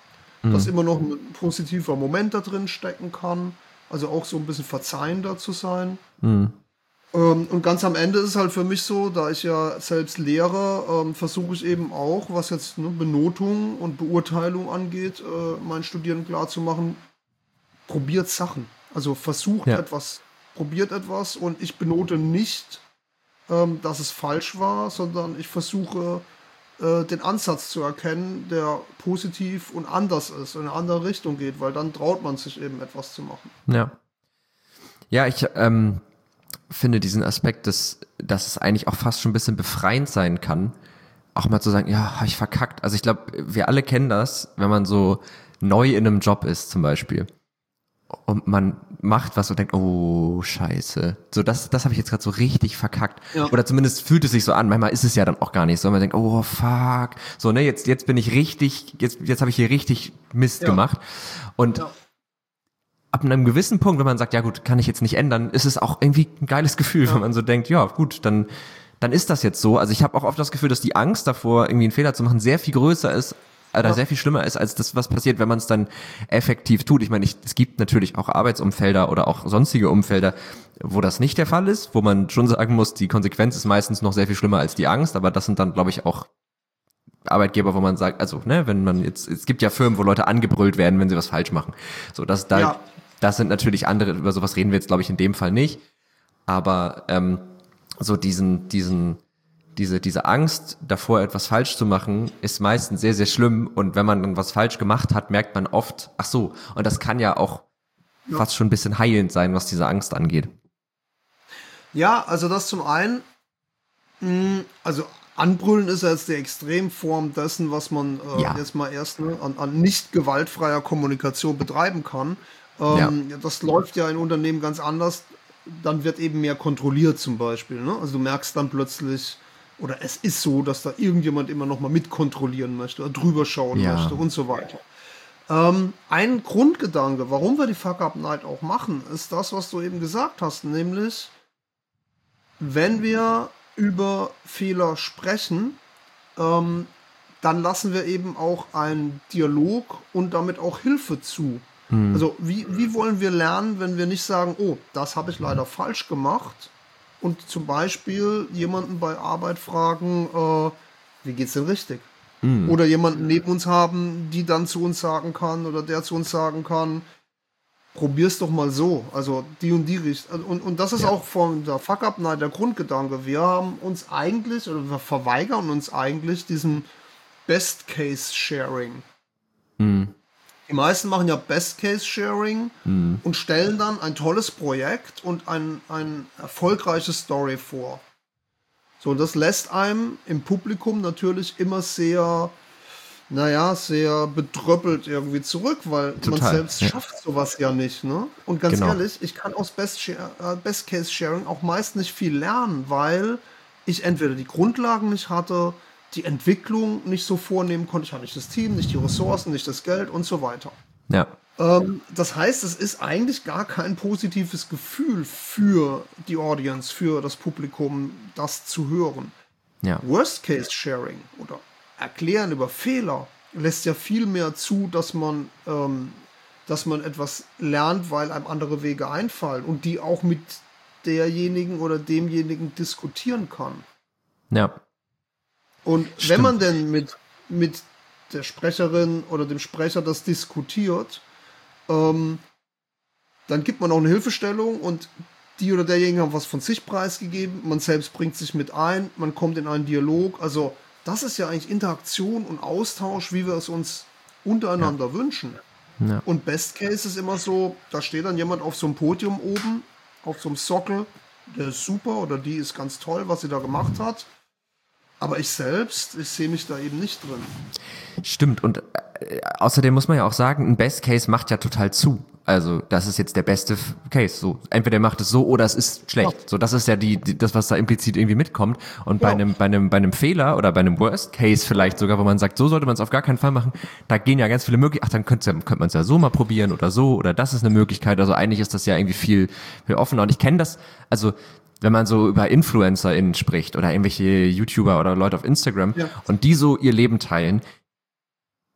mhm. dass immer noch ein positiver Moment da drin stecken kann. Also auch so ein bisschen verzeihender zu sein. Mhm. Ähm, und ganz am Ende ist es halt für mich so, da ich ja selbst lehre, ähm, versuche ich eben auch, was jetzt ne, Benotung und Beurteilung angeht, äh, meinen Studierenden klarzumachen, probiert Sachen. Also versucht ja. etwas, probiert etwas und ich benote nicht, ähm, dass es falsch war, sondern ich versuche, äh, den Ansatz zu erkennen, der positiv und anders ist, in eine andere Richtung geht, weil dann traut man sich eben etwas zu machen. Ja. Ja, ich ähm, finde diesen Aspekt, dass, dass es eigentlich auch fast schon ein bisschen befreiend sein kann, auch mal zu sagen, ja, habe ich verkackt. Also ich glaube, wir alle kennen das, wenn man so neu in einem Job ist zum Beispiel und man macht was und denkt, oh, scheiße. So, das, das habe ich jetzt gerade so richtig verkackt. Ja. Oder zumindest fühlt es sich so an. Manchmal ist es ja dann auch gar nicht so. Man denkt, oh, fuck. So, ne, jetzt, jetzt bin ich richtig, jetzt, jetzt habe ich hier richtig Mist ja. gemacht. Und ja. ab einem gewissen Punkt, wenn man sagt, ja gut, kann ich jetzt nicht ändern, ist es auch irgendwie ein geiles Gefühl, ja. wenn man so denkt, ja gut, dann, dann ist das jetzt so. Also ich habe auch oft das Gefühl, dass die Angst davor, irgendwie einen Fehler zu machen, sehr viel größer ist, oder ja. sehr viel schlimmer ist, als das, was passiert, wenn man es dann effektiv tut. Ich meine, ich, es gibt natürlich auch Arbeitsumfelder oder auch sonstige Umfelder, wo das nicht der Fall ist, wo man schon sagen muss, die Konsequenz ist meistens noch sehr viel schlimmer als die Angst, aber das sind dann, glaube ich, auch Arbeitgeber, wo man sagt, also, ne, wenn man jetzt, es gibt ja Firmen, wo Leute angebrüllt werden, wenn sie was falsch machen. So, das, da, ja. das sind natürlich andere, über sowas reden wir jetzt, glaube ich, in dem Fall nicht. Aber, ähm, so diesen, diesen, diese, diese Angst davor, etwas falsch zu machen, ist meistens sehr, sehr schlimm. Und wenn man dann was falsch gemacht hat, merkt man oft, ach so, und das kann ja auch ja. fast schon ein bisschen heilend sein, was diese Angst angeht. Ja, also das zum einen, mh, also Anbrüllen ist ja jetzt die Extremform dessen, was man äh, ja. jetzt mal erst ne, an, an nicht gewaltfreier Kommunikation betreiben kann. Ähm, ja. Das läuft ja in Unternehmen ganz anders. Dann wird eben mehr kontrolliert zum Beispiel. Ne? Also du merkst dann plötzlich, oder es ist so, dass da irgendjemand immer noch mal mitkontrollieren möchte oder drüber schauen ja. möchte und so weiter. Ähm, ein Grundgedanke, warum wir die Fuck-Up-Night auch machen, ist das, was du eben gesagt hast, nämlich, wenn wir über Fehler sprechen, ähm, dann lassen wir eben auch einen Dialog und damit auch Hilfe zu. Hm. Also wie, wie wollen wir lernen, wenn wir nicht sagen, oh, das habe ich leider falsch gemacht, und zum Beispiel jemanden bei Arbeit fragen, äh, wie geht's denn richtig? Mm. Oder jemanden neben uns haben, die dann zu uns sagen kann oder der zu uns sagen kann, probier's doch mal so. Also die und die Richtung. Und, und das ist ja. auch von der Fuck-Up-Night der Grundgedanke. Wir haben uns eigentlich, oder wir verweigern uns eigentlich diesem Best-Case-Sharing. Mm. Die meisten machen ja Best-Case-Sharing mhm. und stellen dann ein tolles Projekt und ein, ein erfolgreiches Story vor. So, und das lässt einem im Publikum natürlich immer sehr, naja, sehr bedröppelt irgendwie zurück, weil Total, man selbst ja. schafft sowas ja nicht. Ne? Und ganz genau. ehrlich, ich kann aus Best-Case-Sharing auch meist nicht viel lernen, weil ich entweder die Grundlagen nicht hatte, die Entwicklung nicht so vornehmen konnte. Ich hatte nicht das Team, nicht die Ressourcen, nicht das Geld und so weiter. Ja. Ähm, das heißt, es ist eigentlich gar kein positives Gefühl für die Audience, für das Publikum, das zu hören. Ja. Worst-Case-Sharing oder Erklären über Fehler lässt ja viel mehr zu, dass man, ähm, dass man etwas lernt, weil einem andere Wege einfallen und die auch mit derjenigen oder demjenigen diskutieren kann. Ja. Und Stimmt. wenn man denn mit, mit der Sprecherin oder dem Sprecher das diskutiert, ähm, dann gibt man auch eine Hilfestellung und die oder derjenige haben was von sich preisgegeben, man selbst bringt sich mit ein, man kommt in einen Dialog. Also das ist ja eigentlich Interaktion und Austausch, wie wir es uns untereinander ja. wünschen. Ja. Und Best Case ist immer so, da steht dann jemand auf so einem Podium oben, auf so einem Sockel, der ist super oder die ist ganz toll, was sie da gemacht hat. Aber ich selbst, ich sehe mich da eben nicht drin. Stimmt. Und äh, außerdem muss man ja auch sagen, ein Best Case macht ja total zu. Also das ist jetzt der beste Case. So entweder macht es so oder es ist schlecht. Ja. So das ist ja die, die das, was da implizit irgendwie mitkommt. Und ja. bei einem bei einem bei einem Fehler oder bei einem Worst Case vielleicht sogar, wo man sagt, so sollte man es auf gar keinen Fall machen. Da gehen ja ganz viele Möglichkeiten. Ach, dann könnte ja, könnte man es ja so mal probieren oder so oder das ist eine Möglichkeit. Also eigentlich ist das ja irgendwie viel viel offener. Und ich kenne das. Also wenn man so über InfluencerInnen spricht oder irgendwelche YouTuber oder Leute auf Instagram ja. und die so ihr Leben teilen,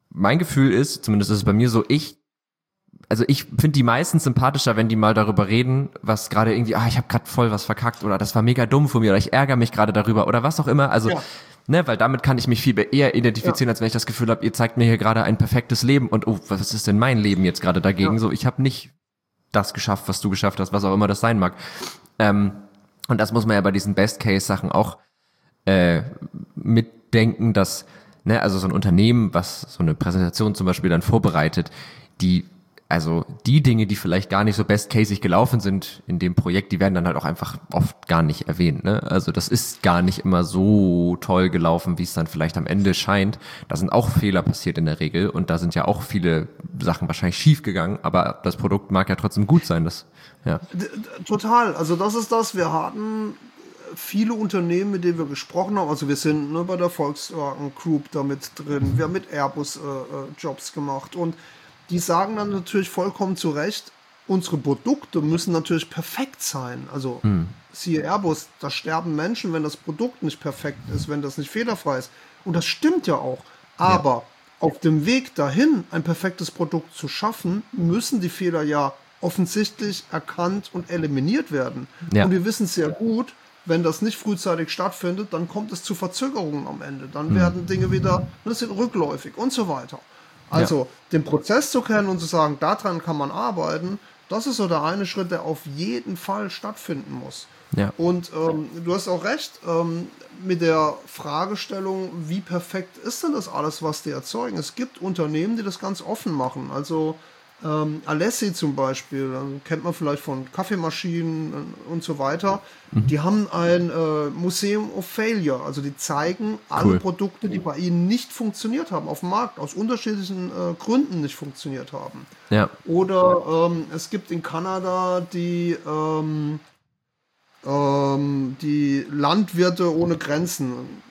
mein Gefühl ist, zumindest ist es bei mir so, ich Also ich finde die meisten sympathischer, wenn die mal darüber reden, was gerade irgendwie, ah, ich habe gerade voll was verkackt oder das war mega dumm von mir oder ich ärgere mich gerade darüber oder was auch immer. Also, ja. ne, weil damit kann ich mich viel eher identifizieren, ja. als wenn ich das Gefühl habe, ihr zeigt mir hier gerade ein perfektes Leben und oh, was ist denn mein Leben jetzt gerade dagegen? Ja. So, ich habe nicht das geschafft, was du geschafft hast, was auch immer das sein mag. Ähm, und das muss man ja bei diesen Best-Case-Sachen auch äh, mitdenken, dass, ne, also so ein Unternehmen, was so eine Präsentation zum Beispiel dann vorbereitet, die Also die Dinge, die vielleicht gar nicht so best-casig gelaufen sind in dem Projekt, die werden dann halt auch einfach oft gar nicht erwähnt. Ne? Also das ist gar nicht immer so toll gelaufen, wie es dann vielleicht am Ende scheint. Da sind auch Fehler passiert in der Regel und da sind ja auch viele Sachen wahrscheinlich schief gegangen, aber das Produkt mag ja trotzdem gut sein. Das, ja. Total, also das ist das, wir hatten viele Unternehmen, mit denen wir gesprochen haben, also wir sind ne, bei der Volkswagen Group da mit drin, wir haben mit Airbus äh, Jobs gemacht und die sagen dann natürlich vollkommen zu Recht, unsere Produkte müssen natürlich perfekt sein. Also hm. siehe Airbus, da sterben Menschen, wenn das Produkt nicht perfekt ist, wenn das nicht fehlerfrei ist. Und das stimmt ja auch. Aber ja. auf dem Weg dahin, ein perfektes Produkt zu schaffen, müssen die Fehler ja offensichtlich erkannt und eliminiert werden. Ja. Und wir wissen sehr gut, wenn das nicht frühzeitig stattfindet, dann kommt es zu Verzögerungen am Ende. Dann hm. werden Dinge wieder, das sind rückläufig und so weiter. Also ja. den Prozess zu kennen und zu sagen, daran kann man arbeiten, das ist so der eine Schritt, der auf jeden Fall stattfinden muss. Ja. Und ähm, du hast auch recht ähm, mit der Fragestellung, wie perfekt ist denn das alles, was die erzeugen? Es gibt Unternehmen, die das ganz offen machen. Also ähm, Alessi zum Beispiel, kennt man vielleicht von Kaffeemaschinen und so weiter. Mhm. Die haben ein äh, Museum of Failure, also die zeigen alle cool. Produkte, die bei ihnen nicht funktioniert haben auf dem Markt, aus unterschiedlichen äh, Gründen nicht funktioniert haben. Ja. Oder ähm, es gibt in Kanada die ähm, ähm, die Landwirte ohne Grenzen,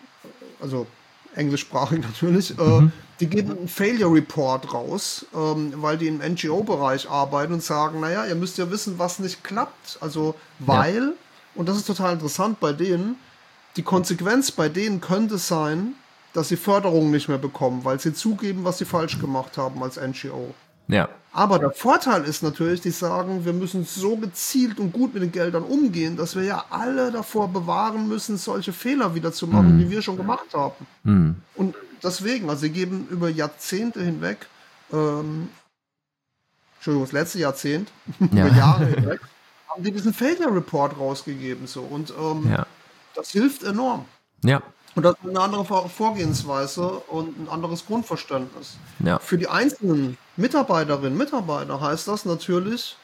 also englischsprachig natürlich, mhm. äh, die geben einen Failure Report raus, ähm, weil die im N G O-Bereich arbeiten und sagen, naja, ihr müsst ja wissen, was nicht klappt. Also weil, ja. und das ist total interessant bei denen, die Konsequenz bei denen könnte sein, dass sie Förderungen nicht mehr bekommen, weil sie zugeben, was sie falsch gemacht haben als N G O. Ja. Aber der Vorteil ist natürlich, die sagen, wir müssen so gezielt und gut mit den Geldern umgehen, dass wir ja alle davor bewahren müssen, solche Fehler wieder zu machen, mm. die wir schon gemacht haben. Mm. Und deswegen, also sie geben über Jahrzehnte hinweg, ähm, Entschuldigung, das letzte Jahrzehnt, ja. über Jahre hinweg, haben die diesen Failure Report rausgegeben. So. Und ähm, ja. das hilft enorm. Ja. Und das ist eine andere Vorgehensweise und ein anderes Grundverständnis. Ja. Für die einzelnen Mitarbeiterinnen und Mitarbeiter heißt das natürlich,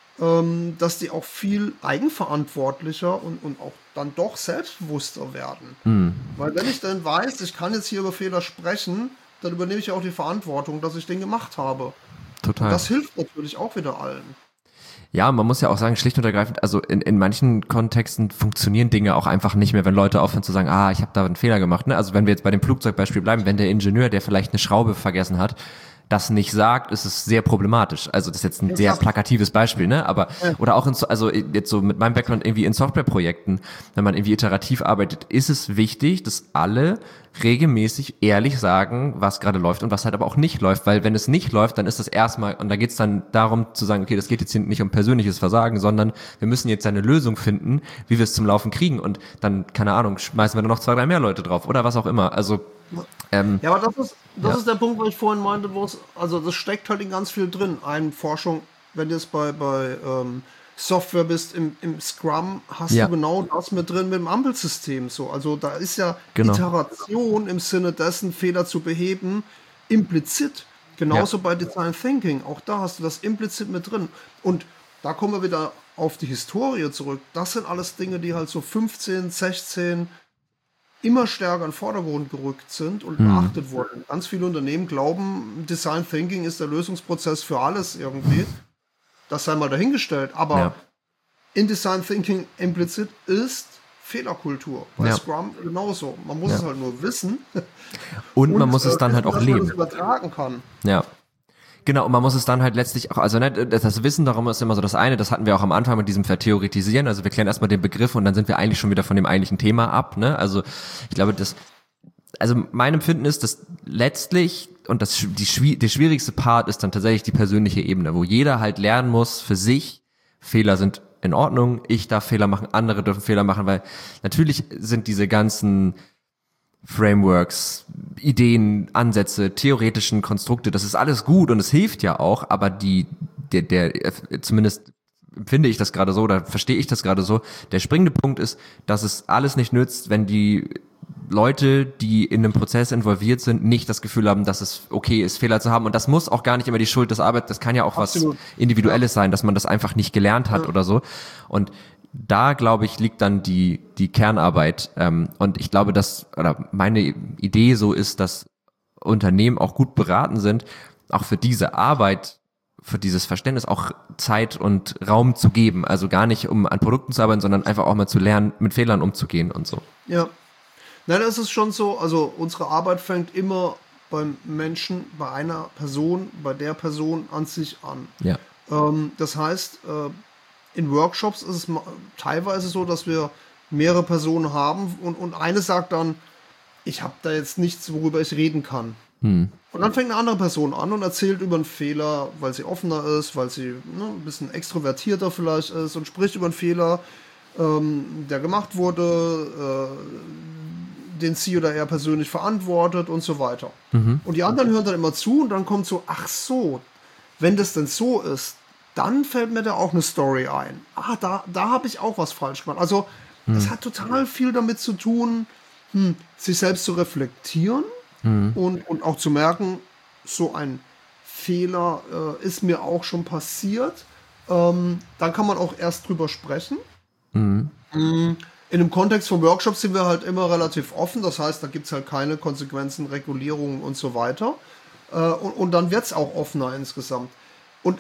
ähm, dass die auch viel eigenverantwortlicher und, und auch dann doch selbstbewusster werden. Mhm. Weil wenn ich dann weiß, ich kann jetzt hier über Fehler sprechen, dann übernehme ich ja auch die Verantwortung, dass ich den gemacht habe. Total. Und das hilft natürlich auch wieder allen. Ja, man muss ja auch sagen, schlicht und ergreifend, also in, in manchen Kontexten funktionieren Dinge auch einfach nicht mehr, wenn Leute aufhören zu sagen, ah, ich habe da einen Fehler gemacht. Ne? Also wenn wir jetzt bei dem Flugzeugbeispiel bleiben, wenn der Ingenieur, der vielleicht eine Schraube vergessen hat, das nicht sagt, ist es sehr problematisch. Also das ist jetzt ein sehr plakatives Beispiel, ne? Aber ja. oder auch in, also jetzt so mit meinem Background irgendwie in Softwareprojekten, wenn man irgendwie iterativ arbeitet, ist es wichtig, dass alle regelmäßig ehrlich sagen, was gerade läuft und was halt aber auch nicht läuft, weil wenn es nicht läuft, dann ist das erstmal, und da geht es dann darum zu sagen, okay, das geht jetzt hier nicht um persönliches Versagen, sondern wir müssen jetzt eine Lösung finden, wie wir es zum Laufen kriegen und dann, keine Ahnung, schmeißen wir dann noch zwei, drei mehr Leute drauf oder was auch immer. Also ähm, ja, aber das ist das ja. ist der Punkt, wo ich vorhin meinte, wo es, also das steckt halt in ganz viel drin. Eine Forschung, wenn du jetzt bei, bei ähm, Software bist, im, im Scrum, hast ja. du genau das mit drin mit dem Ampelsystem. So. Also da ist ja genau. Iteration im Sinne dessen, Fehler zu beheben, implizit. Genauso ja. bei Design Thinking. Auch da hast du das implizit mit drin. Und da kommen wir wieder auf die Historie zurück. Das sind alles Dinge, die halt so fünfzehn, sechzehn immer stärker in den Vordergrund gerückt sind und mhm. beachtet wurden. Ganz viele Unternehmen glauben, Design Thinking ist der Lösungsprozess für alles irgendwie. Das sei mal dahingestellt. Aber ja. in Design Thinking implizit ist Fehlerkultur. Bei ja. Scrum genauso. Man muss ja. es halt nur wissen. Und, und man muss es dann halt auch leben. Man es übertragen kann. Ja. Genau, und man muss es dann halt letztlich auch, also ne, das Wissen darum ist immer so das eine, das hatten wir auch am Anfang mit diesem Vertheoretisieren, also wir klären erstmal den Begriff und dann sind wir eigentlich schon wieder von dem eigentlichen Thema ab, ne, also ich glaube, das, also mein Empfinden ist, dass letztlich und das, die, der schwierigste Part ist dann tatsächlich die persönliche Ebene, wo jeder halt lernen muss für sich, Fehler sind in Ordnung, ich darf Fehler machen, andere dürfen Fehler machen, weil natürlich sind diese ganzen Frameworks, Ideen, Ansätze, theoretischen Konstrukte, das ist alles gut und es hilft ja auch, aber die, der, der, zumindest empfinde ich das gerade so, oder verstehe ich das gerade so, der springende Punkt ist, dass es alles nicht nützt, wenn die Leute, die in einem Prozess involviert sind, nicht das Gefühl haben, dass es okay ist, Fehler zu haben. Und das muss auch gar nicht immer die Schuld des Arbeits, das kann ja auch Absolut. was Individuelles sein, dass man das einfach nicht gelernt hat ja. oder so. Und da, glaube ich, liegt dann die die Kernarbeit. Ähm, und ich glaube, dass, oder meine Idee so ist, dass Unternehmen auch gut beraten sind, auch für diese Arbeit, für dieses Verständnis auch Zeit und Raum zu geben. Also gar nicht, um an Produkten zu arbeiten, sondern einfach auch mal zu lernen, mit Fehlern umzugehen und so. Ja. Nein, das ist schon so, also unsere Arbeit fängt immer beim Menschen, bei einer Person, bei der Person an sich an. Ja. Ähm, das heißt, äh, in Workshops ist es teilweise so, dass wir mehrere Personen haben und, und eine sagt dann, ich habe da jetzt nichts, worüber ich reden kann. Hm. Und dann fängt eine andere Person an und erzählt über einen Fehler, weil sie offener ist, weil sie ne, ein bisschen extrovertierter vielleicht ist und spricht über einen Fehler, ähm, der gemacht wurde, äh, den sie oder er persönlich verantwortet und so weiter. Mhm. Und die anderen hören dann immer zu und dann kommt so, ach so, wenn das denn so ist, dann fällt mir da auch eine Story ein. Ah, da, da habe ich auch was falsch gemacht. Also mhm. das hat total viel damit zu tun, hm, sich selbst zu reflektieren mhm. und, und auch zu merken, so ein Fehler äh, ist mir auch schon passiert. Ähm, dann kann man auch erst drüber sprechen. Mhm. Mhm. In dem Kontext von Workshops sind wir halt immer relativ offen, das heißt, da gibt es halt keine Konsequenzen, Regulierungen und so weiter. Äh, und, und dann wird es auch offener insgesamt. Und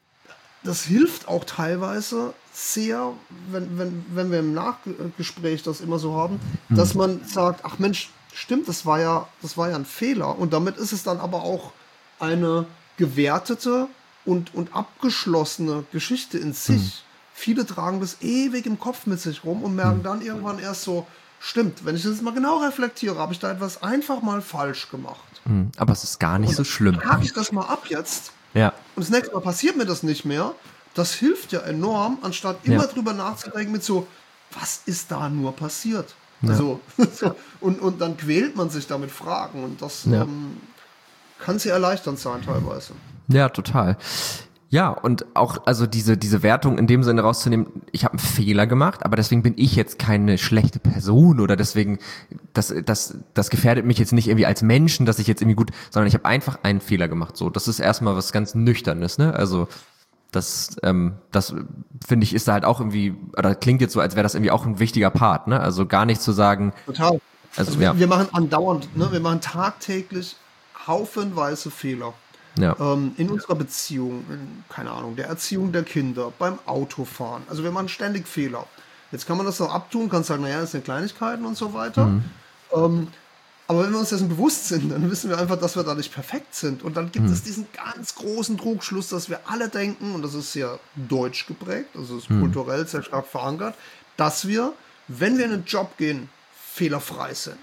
das hilft auch teilweise sehr, wenn, wenn, wenn wir im Nachgespräch das immer so haben, mhm. dass man sagt, ach Mensch, stimmt, das war ja, das war ja ein Fehler. Und damit ist es dann aber auch eine gewertete und, und abgeschlossene Geschichte in sich. Mhm. Viele tragen das ewig im Kopf mit sich rum und merken dann irgendwann erst so, stimmt, wenn ich das mal genau reflektiere, habe ich da etwas einfach mal falsch gemacht. Aber es ist gar nicht und so schlimm. Hake ich das mal ab jetzt ja. und das nächste Mal passiert mir das nicht mehr. Das hilft ja enorm, anstatt immer ja. drüber nachzudenken mit so, was ist da nur passiert? Ja. Also, und, und dann quält man sich damit Fragen und das ja. ähm, kann sehr erleichternd sein teilweise. Ja, total. Ja, und auch also diese diese Wertung in dem Sinne rauszunehmen, ich habe einen Fehler gemacht, aber deswegen bin ich jetzt keine schlechte Person oder deswegen, das das das gefährdet mich jetzt nicht irgendwie als Menschen, dass ich jetzt irgendwie gut, sondern ich habe einfach einen Fehler gemacht. So, das ist erstmal was ganz Nüchternes, ne? Also das ähm, das finde ich ist da halt auch irgendwie, oder klingt jetzt so, als wäre das irgendwie auch ein wichtiger Part, ne? Also gar nicht zu sagen. Total. Also, also ja. wir machen andauernd, ne? Wir machen tagtäglich haufenweise Fehler. Ja. Ähm, in unserer Beziehung, in, keine Ahnung, der Erziehung der Kinder, beim Autofahren. Also wir machen ständig Fehler. Jetzt kann man das noch abtun, kann sagen, naja, das sind Kleinigkeiten und so weiter. Mhm. Ähm, aber wenn wir uns dessen bewusst sind, dann wissen wir einfach, dass wir da nicht perfekt sind. Und dann gibt mhm. es diesen ganz großen Trugschluss, dass wir alle denken, und das ist sehr deutsch geprägt, also es ist mhm. kulturell sehr stark verankert, dass wir, wenn wir in einen Job gehen, fehlerfrei sind.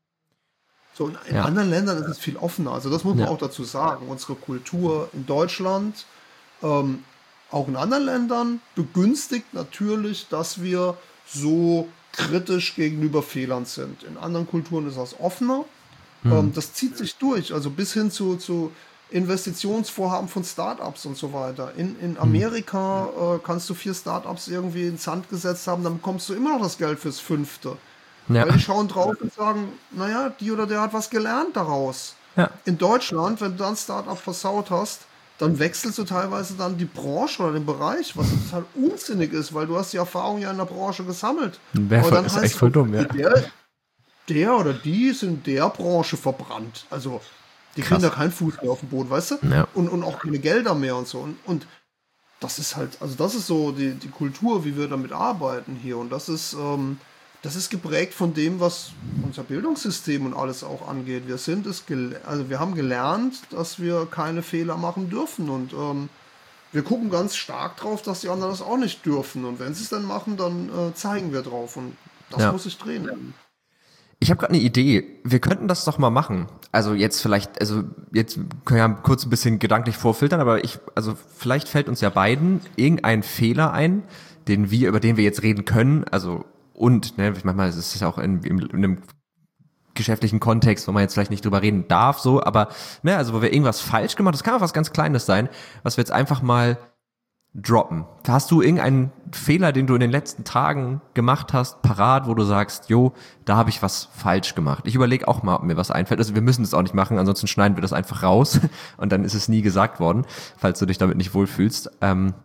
So, in, in ja. anderen Ländern ist es viel offener. Also das muss man ja. auch dazu sagen. Unsere Kultur in Deutschland, ähm, auch in anderen Ländern, begünstigt natürlich, dass wir so kritisch gegenüber Fehlern sind. In anderen Kulturen ist das offener. Mhm. Ähm, das zieht sich durch. Also bis hin zu, zu Investitionsvorhaben von Startups und so weiter. In, in Amerika mhm. äh, kannst du vier Startups irgendwie ins Sand gesetzt haben, dann bekommst du immer noch das Geld fürs fünfte. Ja. Weil die schauen drauf und sagen, naja, die oder der hat was gelernt daraus. Ja. In Deutschland, wenn du dann ein Startup versaut hast, dann wechselst du teilweise dann die Branche oder den Bereich, was total unsinnig ist, weil du hast die Erfahrung ja in der Branche gesammelt. Aber dann ist heißt echt voll dumm, ja. Der, der oder die ist in der Branche verbrannt. Also die Krass. kriegen da keinen Fuß mehr auf dem Boden, weißt du? Ja. Und, und auch keine Gelder mehr und so. Und, und das ist halt, also das ist so die, die Kultur, wie wir damit arbeiten hier. Und das ist... Ähm, Das ist geprägt von dem, was unser Bildungssystem und alles auch angeht. Wir sind es, gel- also wir haben gelernt, dass wir keine Fehler machen dürfen und ähm, wir gucken ganz stark drauf, dass die anderen das auch nicht dürfen. Und wenn sie es dann machen, dann äh, zeigen wir drauf und das ja. muss sich drehen. Ich habe gerade eine Idee. Wir könnten das doch mal machen. Also jetzt vielleicht, also jetzt können wir ja kurz ein bisschen gedanklich vorfiltern, aber ich, also vielleicht fällt uns ja beiden irgendein Fehler ein, den wir, über den wir jetzt reden können. Also und, ne, manchmal ist es ja auch in, in, in einem geschäftlichen Kontext, wo man jetzt vielleicht nicht drüber reden darf, so, aber ne, also wo wir irgendwas falsch gemacht, das kann auch was ganz Kleines sein, was wir jetzt einfach mal droppen. Hast du irgendeinen Fehler, den du in den letzten Tagen gemacht hast, parat, wo du sagst, jo, da habe ich was falsch gemacht? Ich überlege auch mal, ob mir was einfällt. Also wir müssen das auch nicht machen, ansonsten schneiden wir das einfach raus und dann ist es nie gesagt worden, falls du dich damit nicht wohlfühlst. Ähm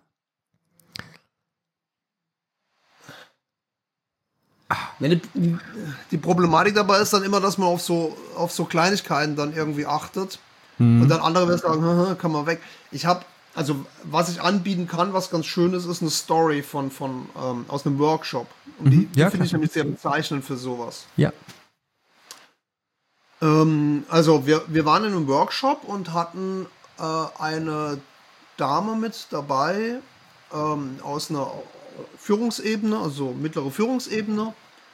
Ja, die, die Problematik dabei ist dann immer, dass man auf so, auf so Kleinigkeiten dann irgendwie achtet hm. und dann andere werden sagen, kann man weg. Ich habe Also was ich anbieten kann, was ganz schön ist, ist eine Story von, von ähm, aus einem Workshop. Und mhm. die, die ja, finde ich nämlich sehr bezeichnend für sowas. Ja. Ähm, also wir, wir waren in einem Workshop und hatten äh, eine Dame mit dabei ähm, aus einer Führungsebene, also mittlere Führungsebene.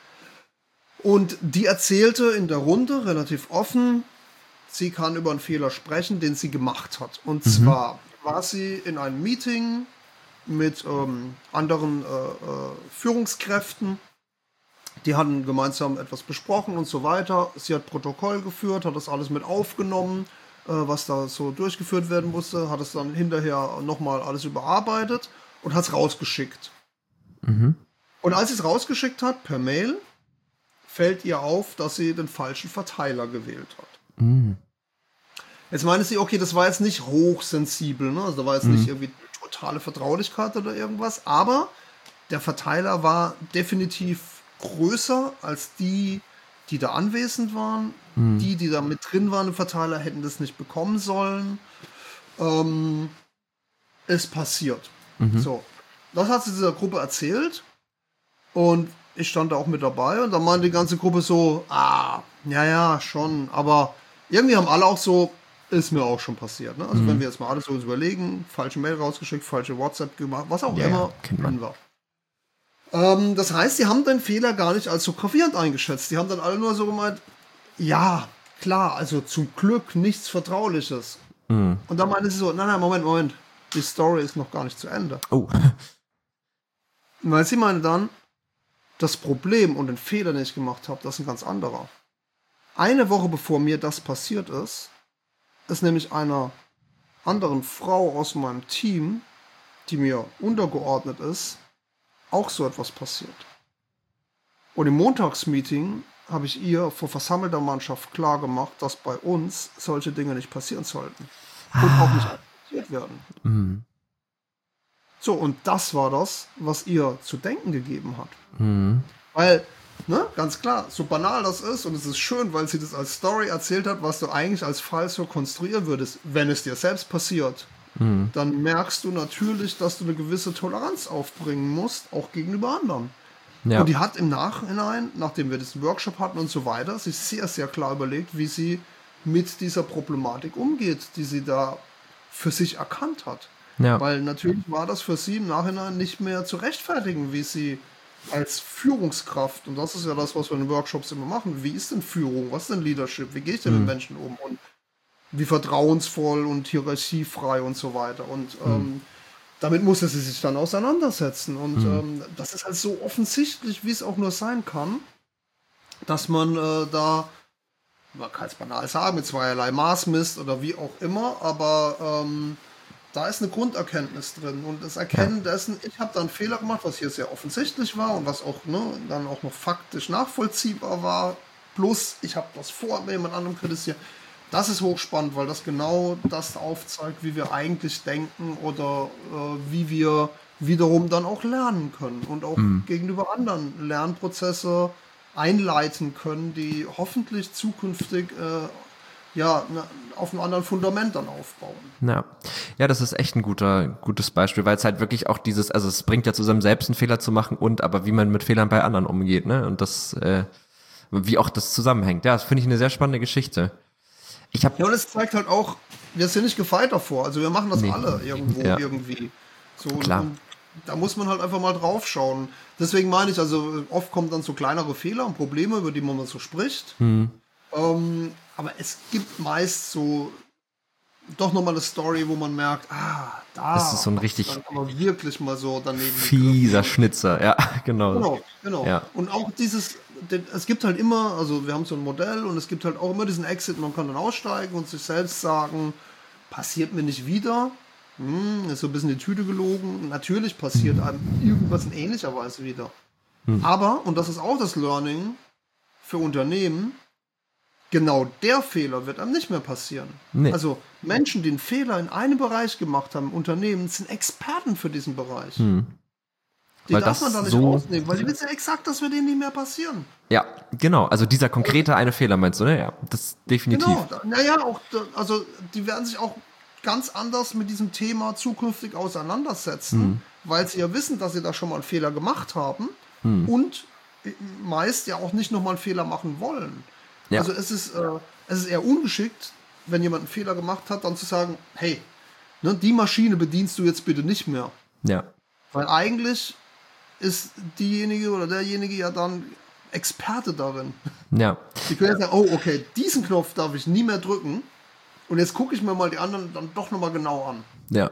Und die erzählte in der Runde relativ offen, sie kann über einen Fehler sprechen, den sie gemacht hat. Und mhm. zwar war sie in einem Meeting mit ähm, anderen äh, äh, Führungskräften. Die hatten gemeinsam etwas besprochen und so weiter. Sie hat Protokoll geführt, hat das alles mit aufgenommen, äh, was da so durchgeführt werden musste, hat es dann hinterher nochmal alles überarbeitet und hat es rausgeschickt. Mhm. Und als sie es rausgeschickt hat, per Mail, fällt ihr auf, dass sie den falschen Verteiler gewählt hat. Mhm. Jetzt meinte sie, okay, das war jetzt nicht hochsensibel, ne? Also da war jetzt mhm. nicht irgendwie totale Vertraulichkeit oder irgendwas, aber der Verteiler war definitiv größer als die, die da anwesend waren. Mhm. Die, die da mit drin waren im Verteiler, hätten das nicht bekommen sollen. Ähm, ist passiert. Mhm. So, das hat sie dieser Gruppe erzählt und ich stand da auch mit dabei und dann meinte die ganze Gruppe so, ah, ja, ja, schon, aber irgendwie haben alle auch so, ist mir auch schon passiert. Ne? Also mhm. wenn wir jetzt mal alles so uns überlegen, falsche Mail rausgeschickt, falsche WhatsApp gemacht, was auch ja, immer drin war. Ähm, das heißt, die haben den Fehler gar nicht als so gravierend eingeschätzt. Die haben dann alle nur so gemeint, ja, klar, also zum Glück nichts Vertrauliches. Mhm. Und dann meinte sie so, nein, nein, Moment, Moment, die Story ist noch gar nicht zu Ende. Oh. Weil sie meinte dann, das Problem und den Fehler, den ich gemacht habe, das ist ein ganz anderer. Eine Woche bevor mir das passiert ist, ist nämlich einer anderen Frau aus meinem Team, die mir untergeordnet ist, auch so etwas passiert. Und im Montagsmeeting habe ich ihr vor versammelter Mannschaft klar gemacht, dass bei uns solche Dinge nicht passieren sollten. Und ah. auch nicht akzeptiert werden. Mhm. So, und das war das, was ihr zu denken gegeben hat. Mhm. Weil, ne, ganz klar, so banal das ist, und es ist schön, weil sie das als Story erzählt hat, was du eigentlich als Fall so konstruieren würdest, wenn es dir selbst passiert, mhm. dann merkst du natürlich, dass du eine gewisse Toleranz aufbringen musst, auch gegenüber anderen. Ja. Und die hat im Nachhinein, nachdem wir diesen Workshop hatten und so weiter, sich sehr, sehr klar überlegt, wie sie mit dieser Problematik umgeht, die sie da für sich erkannt hat. Ja. Weil natürlich war das für sie im Nachhinein nicht mehr zu rechtfertigen, wie sie als Führungskraft, und das ist ja das, was wir in den Workshops immer machen, wie ist denn Führung, was ist denn Leadership, wie gehe ich denn mhm. mit Menschen um und wie vertrauensvoll und hierarchiefrei und so weiter. Und mhm. ähm, damit musste sie sich dann auseinandersetzen. Und mhm. ähm, das ist halt so offensichtlich, wie es auch nur sein kann, dass man äh, da, man kann es banal sagen, mit zweierlei Maß misst oder wie auch immer, aber ähm, da ist eine Grunderkenntnis drin und das Erkennen ja. dessen, ich habe da einen Fehler gemacht, was hier sehr offensichtlich war und was auch ne, dann auch noch faktisch nachvollziehbar war, plus ich habe das vor bei jemand anderem kritisiert. Das ist hochspannend, weil das genau das aufzeigt, wie wir eigentlich denken oder äh, wie wir wiederum dann auch lernen können und auch mhm. gegenüber anderen Lernprozesse einleiten können, die hoffentlich zukünftig äh, ja, auf einem anderen Fundament dann aufbauen. Ja, ja, das ist echt ein guter, gutes Beispiel, weil es halt wirklich auch dieses, also es bringt ja zusammen, selbst einen Fehler zu machen und aber wie man mit Fehlern bei anderen umgeht, ne? Und das, äh, wie auch das zusammenhängt. Ja, das finde ich eine sehr spannende Geschichte. Ich hab ja, und es zeigt halt auch, wir sind nicht gefeit davor. Also wir machen das nee. alle irgendwo, ja. irgendwie. So, Klar. Und da muss man halt einfach mal drauf schauen. Deswegen meine ich, also oft kommen dann so kleinere Fehler und Probleme, über die man mal so spricht. Mhm. Ähm, aber es gibt meist so doch nochmal eine Story, wo man merkt, ah, da das ist so ein richtig kann man wirklich mal so daneben fieser Schnitzer, ja, genau. Genau, genau. Ja. Und auch dieses, es gibt halt immer, also wir haben so ein Modell und es gibt halt auch immer diesen Exit, man kann dann aussteigen und sich selbst sagen, passiert mir nicht wieder, hm, ist so ein bisschen die Tüte gelogen, natürlich passiert einem irgendwas in ähnlicher Weise wieder. Hm. Aber, und das ist auch das Learning für Unternehmen, genau der Fehler wird einem nicht mehr passieren. Nee. Also Menschen, die einen Fehler in einem Bereich gemacht haben, Unternehmen, sind Experten für diesen Bereich. Hm. Die weil darf man da nicht so rausnehmen, weil die wissen ja exakt, dass wir denen nicht mehr passieren. Ja, genau. Also dieser konkrete eine Fehler meinst du, ne? Ja, das definitiv. Genau. Naja, auch, also die werden sich auch ganz anders mit diesem Thema zukünftig auseinandersetzen, hm. weil sie ja wissen, dass sie da schon mal einen Fehler gemacht haben hm. und meist ja auch nicht nochmal einen Fehler machen wollen. Ja. Also es ist, äh, es ist eher ungeschickt, wenn jemand einen Fehler gemacht hat, dann zu sagen, hey, ne, die Maschine bedienst du jetzt bitte nicht mehr. Ja. Weil eigentlich ist diejenige oder derjenige ja dann Experte darin. Ja. Die können ja sagen, oh, okay, diesen Knopf darf ich nie mehr drücken und jetzt gucke ich mir mal die anderen dann doch nochmal genau an. Ja.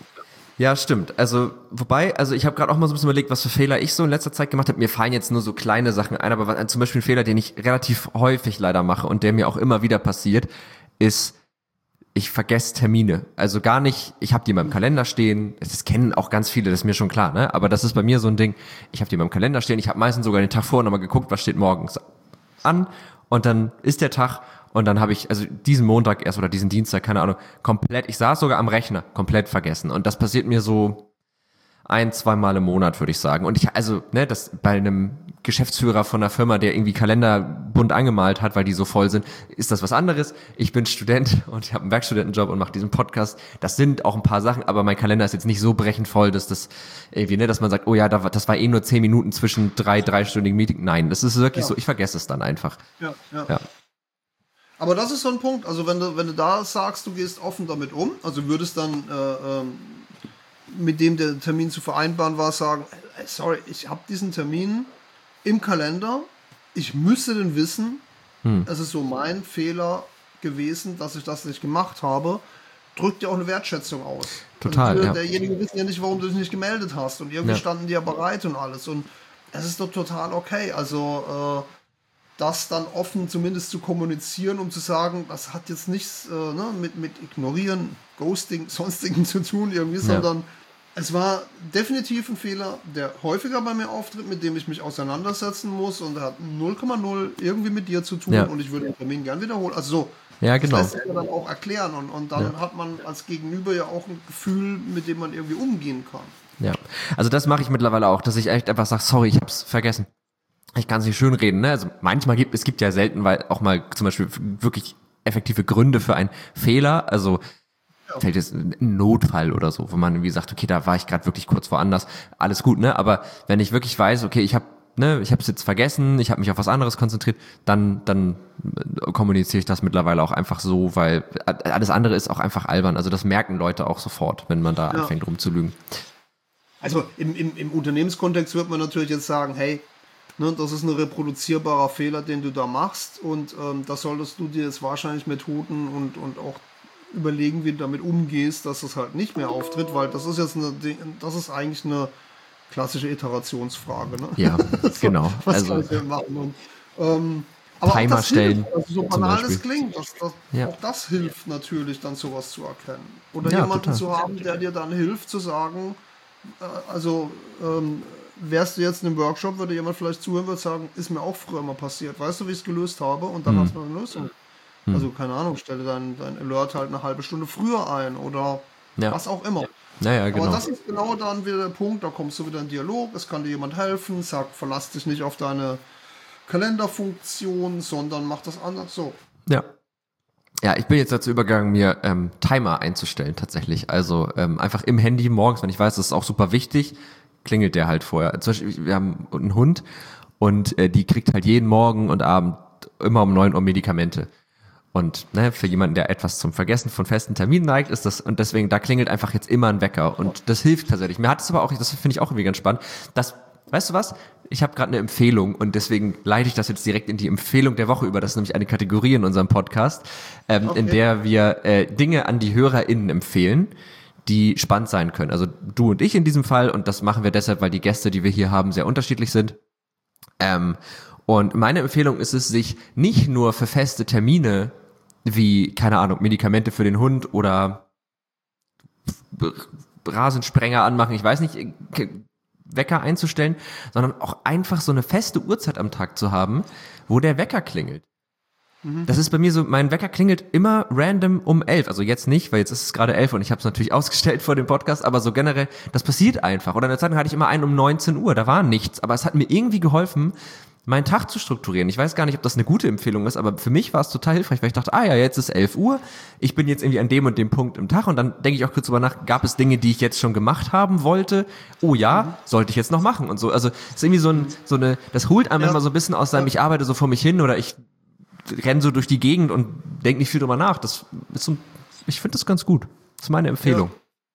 Ja, stimmt. Also, wobei, also ich habe gerade auch mal so ein bisschen überlegt, was für Fehler ich so in letzter Zeit gemacht habe. Mir fallen jetzt nur so kleine Sachen ein, aber was, zum Beispiel ein Fehler, den ich relativ häufig leider mache und der mir auch immer wieder passiert, ist, ich vergesse Termine. Also gar nicht, ich habe die in meinem Kalender stehen, das kennen auch ganz viele, das ist mir schon klar, ne? Aber das ist bei mir so ein Ding, ich habe die in meinem Kalender stehen, ich habe meistens sogar den Tag vorher nochmal geguckt, was steht morgens an und dann ist der Tag. Und dann habe ich, also diesen Montag erst oder diesen Dienstag, keine Ahnung, komplett, ich saß sogar am Rechner, komplett vergessen. Und das passiert mir so ein, zwei Mal im Monat, würde ich sagen. Und ich, also, ne, das bei einem Geschäftsführer von einer Firma, der irgendwie Kalender bunt angemalt hat, weil die so voll sind, ist das was anderes. Ich bin Student und ich habe einen Werkstudentenjob und mache diesen Podcast. Das sind auch ein paar Sachen, aber mein Kalender ist jetzt nicht so brechend voll, dass das irgendwie, ne, dass man sagt, oh ja, das war eh nur zehn Minuten zwischen drei, dreistündigen Meetings. Nein, das ist wirklich ja. so, ich vergesse es dann einfach. Ja, ja. ja. Aber das ist so ein Punkt, also wenn du, wenn du da sagst, du gehst offen damit um, also würdest dann äh, ähm, mit dem der Termin zu vereinbaren war, sagen, hey, sorry, ich habe diesen Termin im Kalender, ich müsste den wissen, hm. es ist so mein Fehler gewesen, dass ich das nicht gemacht habe, drückt ja auch eine Wertschätzung aus. Total, also ja. Derjenige wissen ja nicht, warum du dich nicht gemeldet hast und irgendwie ja. standen die ja bereit und alles und es ist doch total okay, also äh, das dann offen zumindest zu kommunizieren, um zu sagen, das hat jetzt nichts äh, ne, mit, mit Ignorieren, Ghosting, sonstigen zu tun, irgendwie, ja. sondern es war definitiv ein Fehler, der häufiger bei mir auftritt, mit dem ich mich auseinandersetzen muss und der hat null Komma null irgendwie mit dir zu tun ja. und ich würde den Termin gern wiederholen. Also so, ja, genau. das lässt sich dann auch erklären und, und dann ja. hat man als Gegenüber ja auch ein Gefühl, mit dem man irgendwie umgehen kann. Ja, also das mache ich mittlerweile auch, dass ich echt einfach sage, sorry, ich hab's vergessen. Ich kann es nicht schönreden, ne? Also manchmal gibt es gibt ja selten, weil auch mal zum Beispiel wirklich effektive Gründe für einen Fehler, also ja. fällt jetzt ein Notfall oder so, wo man irgendwie sagt, okay, da war ich gerade wirklich kurz woanders, alles gut, ne? Aber wenn ich wirklich weiß, okay, ich habe ne, ich habe es jetzt vergessen, ich habe mich auf was anderes konzentriert, dann dann kommuniziere ich das mittlerweile auch einfach so, weil alles andere ist auch einfach albern. Also das merken Leute auch sofort, wenn man da ja. anfängt rumzulügen. Also im, im, im Unternehmenskontext wird man natürlich jetzt sagen, hey, ne, das ist ein reproduzierbarer Fehler, den du da machst und ähm, da solltest du dir jetzt wahrscheinlich Methoden und, und auch überlegen, wie du damit umgehst, dass das halt nicht mehr auftritt, weil das ist jetzt eine, das ist eigentlich eine klassische Iterationsfrage. Ne? Ja, so, genau. Was also wir machen und, ähm, aber Timer stellen. Hilft, also so banal das klingt, das, das, ja. auch das hilft natürlich dann sowas zu erkennen. Oder ja, jemanden total. zu haben, der dir dann hilft zu sagen, äh, also ähm, wärst du jetzt in einem Workshop, würde jemand vielleicht zuhören und sagen, ist mir auch früher mal passiert. Weißt du, wie ich es gelöst habe? Und dann hm. hast du eine Lösung. Hm. Also, keine Ahnung, stelle dein, dein Alert halt eine halbe Stunde früher ein oder ja. was auch immer. Naja, genau. Aber das ist genau dann wieder der Punkt, da kommst du wieder in Dialog, es kann dir jemand helfen, sag, verlass dich nicht auf deine Kalenderfunktion, sondern mach das anders so. Ja. Ja, ich bin jetzt dazu übergegangen, mir ähm, Timer einzustellen tatsächlich. Also ähm, einfach im Handy morgens, wenn ich weiß, das ist auch super wichtig, klingelt der halt vorher. Zum Beispiel, wir haben einen Hund und äh, die kriegt halt jeden Morgen und Abend immer um neun Uhr Medikamente. Und ne, für jemanden, der etwas zum Vergessen von festen Terminen neigt, ist das, und deswegen, da klingelt einfach jetzt immer ein Wecker. Und das hilft tatsächlich. Mir hat es aber auch, das finde ich auch irgendwie ganz spannend, dass, weißt du was? Ich habe gerade eine Empfehlung und deswegen leite ich das jetzt direkt in die Empfehlung der Woche über. Das ist nämlich eine Kategorie in unserem Podcast, ähm, okay. in der wir äh, Dinge an die HörerInnen empfehlen, die spannend sein können. Also du und ich in diesem Fall, und das machen wir deshalb, weil die Gäste, die wir hier haben, sehr unterschiedlich sind. Ähm, und meine Empfehlung ist es, sich nicht nur für feste Termine wie, keine Ahnung, Medikamente für den Hund oder Rasensprenger anmachen, ich weiß nicht, Wecker einzustellen, sondern auch einfach so eine feste Uhrzeit am Tag zu haben, wo der Wecker klingelt. Mhm. Das ist bei mir so, mein Wecker klingelt immer random um elf, also jetzt nicht, weil jetzt ist es gerade elf und ich habe es natürlich ausgestellt vor dem Podcast, aber so generell, das passiert einfach. Oder in der Zeit hatte ich immer einen um neunzehn Uhr, da war nichts, aber es hat mir irgendwie geholfen, meinen Tag zu strukturieren. Ich weiß gar nicht, ob das eine gute Empfehlung ist, aber für mich war es total hilfreich, weil ich dachte, ah ja, jetzt ist elf Uhr, ich bin jetzt irgendwie an dem und dem Punkt im Tag und dann denke ich auch kurz drüber nach, gab es Dinge, die ich jetzt schon gemacht haben wollte? Oh ja, sollte ich jetzt noch machen und so. Also es ist irgendwie so, ein, so eine, das holt einem ja. immer so ein bisschen aus seinem, ich arbeite so vor mich hin oder ich renne so durch die Gegend und denke nicht viel drüber nach. Das ist so, ich finde das ganz gut. Das ist meine Empfehlung.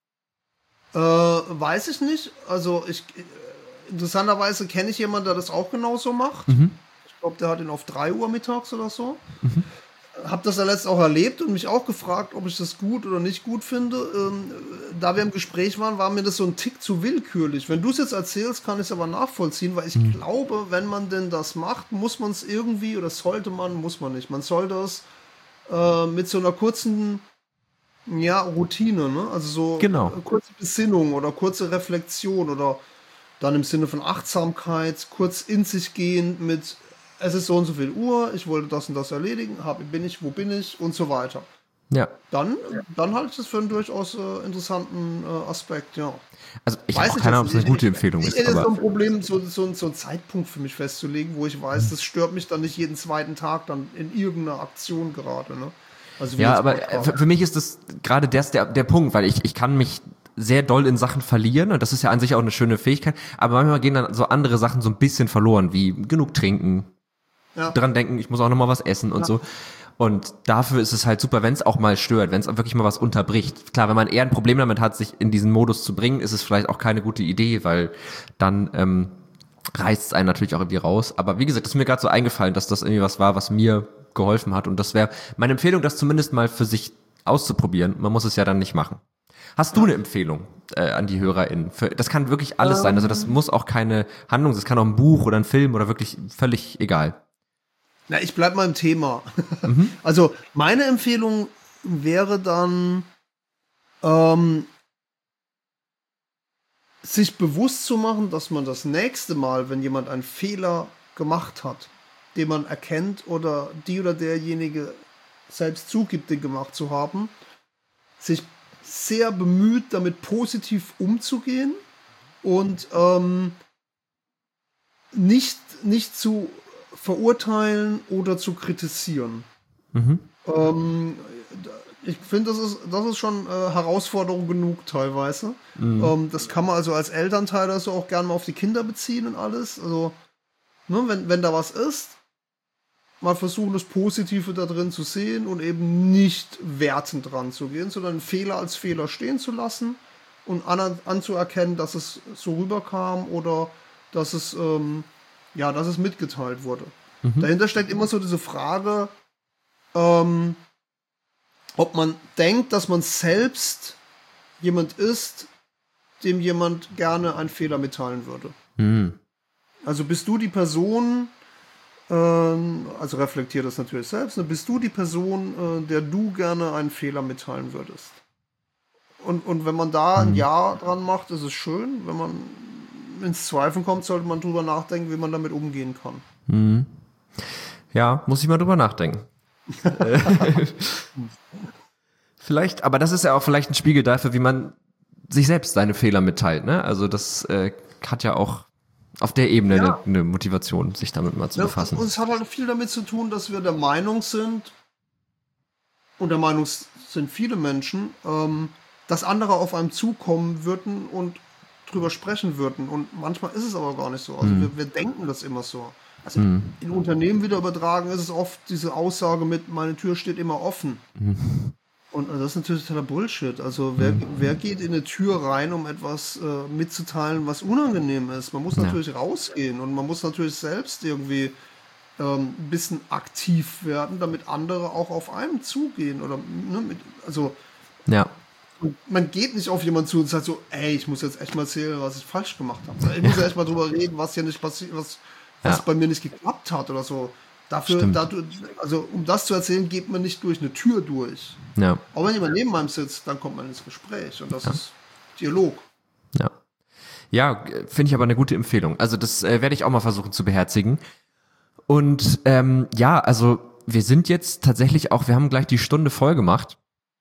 Ja. Äh, weiß ich nicht. Also ich interessanterweise kenne ich jemanden, der das auch genauso macht. Mhm. Ich glaube, der hat ihn auf drei Uhr mittags oder so. Mhm. Hab das ja letztens auch erlebt und mich auch gefragt, ob ich das gut oder nicht gut finde. Ähm, da wir im Gespräch waren, war mir das so ein Tick zu willkürlich. Wenn du es jetzt erzählst, kann ich es aber nachvollziehen, weil ich mhm. glaube, wenn man denn das macht, muss man es irgendwie, oder sollte man, muss man nicht. Man sollte es äh, mit so einer kurzen ja, Routine, ne? Also so genau. kurze Besinnung oder kurze Reflexion oder dann im Sinne von Achtsamkeit, kurz in sich gehen mit, es ist so und so viel Uhr, ich wollte das und das erledigen, hab, bin ich, wo bin ich und so weiter. Ja. Dann, dann halte ich das für einen durchaus äh, interessanten äh, Aspekt, ja. Also ich weiß keine Ahnung, ob es eine gute Empfehlung ich, ist. Ich hätte so ein Problem, so, so, so einen Zeitpunkt für mich festzulegen, wo ich weiß, das stört mich dann nicht jeden zweiten Tag dann in irgendeiner Aktion gerade. Ne? Also ja, aber für, für mich ist das gerade das der, der Punkt, weil ich, ich kann mich sehr doll in Sachen verlieren und das ist ja an sich auch eine schöne Fähigkeit, aber manchmal gehen dann so andere Sachen so ein bisschen verloren, wie genug trinken, ja. dran denken, ich muss auch nochmal was essen und ja. so. Und dafür ist es halt super, wenn es auch mal stört, wenn es wirklich mal was unterbricht. Klar, wenn man eher ein Problem damit hat, sich in diesen Modus zu bringen, ist es vielleicht auch keine gute Idee, weil dann ähm, reißt es einen natürlich auch irgendwie raus. Aber wie gesagt, das ist mir gerade so eingefallen, dass das irgendwie was war, was mir geholfen hat. Und das wäre meine Empfehlung, das zumindest mal für sich auszuprobieren. Man muss es ja dann nicht machen. Hast du eine Empfehlung äh, an die HörerInnen? Für, das kann wirklich alles um. sein. Also das muss auch keine Handlung, das kann auch ein Buch oder ein Film oder wirklich völlig egal. Na, ich bleib mal im Thema. Mhm. Also meine Empfehlung wäre dann, ähm, sich bewusst zu machen, dass man das nächste Mal, wenn jemand einen Fehler gemacht hat, den man erkennt oder die oder derjenige selbst zugibt, den gemacht zu haben, sich sehr bemüht, damit positiv umzugehen und ähm, nicht, nicht zu verurteilen oder zu kritisieren. Mhm. Ähm, ich finde, das ist, das ist schon äh, Herausforderung genug teilweise. Mhm. Ähm, das kann man also als Elternteil also auch gerne mal auf die Kinder beziehen und alles. Also, ne, wenn, wenn da was ist, mal versuchen, das Positive da drin zu sehen und eben nicht wertend dran zu gehen, sondern einen Fehler als Fehler stehen zu lassen und an, anzuerkennen, dass es so rüberkam oder dass es, ähm, ja, dass es mitgeteilt wurde. Mhm. Dahinter steckt immer so diese Frage, ähm, ob man denkt, dass man selbst jemand ist, dem jemand gerne einen Fehler mitteilen würde. Mhm. Also bist du die Person, also reflektier das natürlich selbst, ne? Bist du die Person, äh, der du gerne einen Fehler mitteilen würdest? Und, und wenn man da ein Ja dran macht, ist es schön. Wenn man ins Zweifeln kommt, sollte man drüber nachdenken, wie man damit umgehen kann. Mhm. Ja, muss ich mal drüber nachdenken. Vielleicht, aber das ist ja auch vielleicht ein Spiegel dafür, wie man sich selbst seine Fehler mitteilt, ne? Also das äh, hat ja auch auf der Ebene ja. eine, eine Motivation, sich damit mal zu ja, befassen. Und es hat halt viel damit zu tun, dass wir der Meinung sind, und der Meinung sind viele Menschen, ähm, dass andere auf einem zukommen würden und drüber sprechen würden. Und manchmal ist es aber gar nicht so. Also mhm. wir, wir denken das immer so. Also mhm. in Unternehmen wieder übertragen ist es oft diese Aussage mit, meine Tür steht immer offen. Mhm. Und das ist natürlich totaler Bullshit. Also wer, mhm. wer geht in eine Tür rein, um etwas äh, mitzuteilen, was unangenehm ist? Man muss ja. natürlich rausgehen und man muss natürlich selbst irgendwie ähm, ein bisschen aktiv werden, damit andere auch auf einen zugehen. Oder, ne, mit, also ja. man geht nicht auf jemanden zu und sagt so, ey, ich muss jetzt echt mal erzählen, was ich falsch gemacht habe. Ich muss ja echt mal drüber reden, was hier nicht passiert, was, was ja. bei mir nicht geklappt hat oder so. Dafür, dadurch, also um das zu erzählen, geht man nicht durch eine Tür durch. Ja. Aber wenn jemand neben einem sitzt, dann kommt man ins Gespräch und das ja. ist Dialog. Ja, ja, finde ich aber eine gute Empfehlung. Also das äh, werde ich auch mal versuchen zu beherzigen. Und ähm, ja, also wir sind jetzt tatsächlich auch, wir haben gleich die Stunde voll gemacht.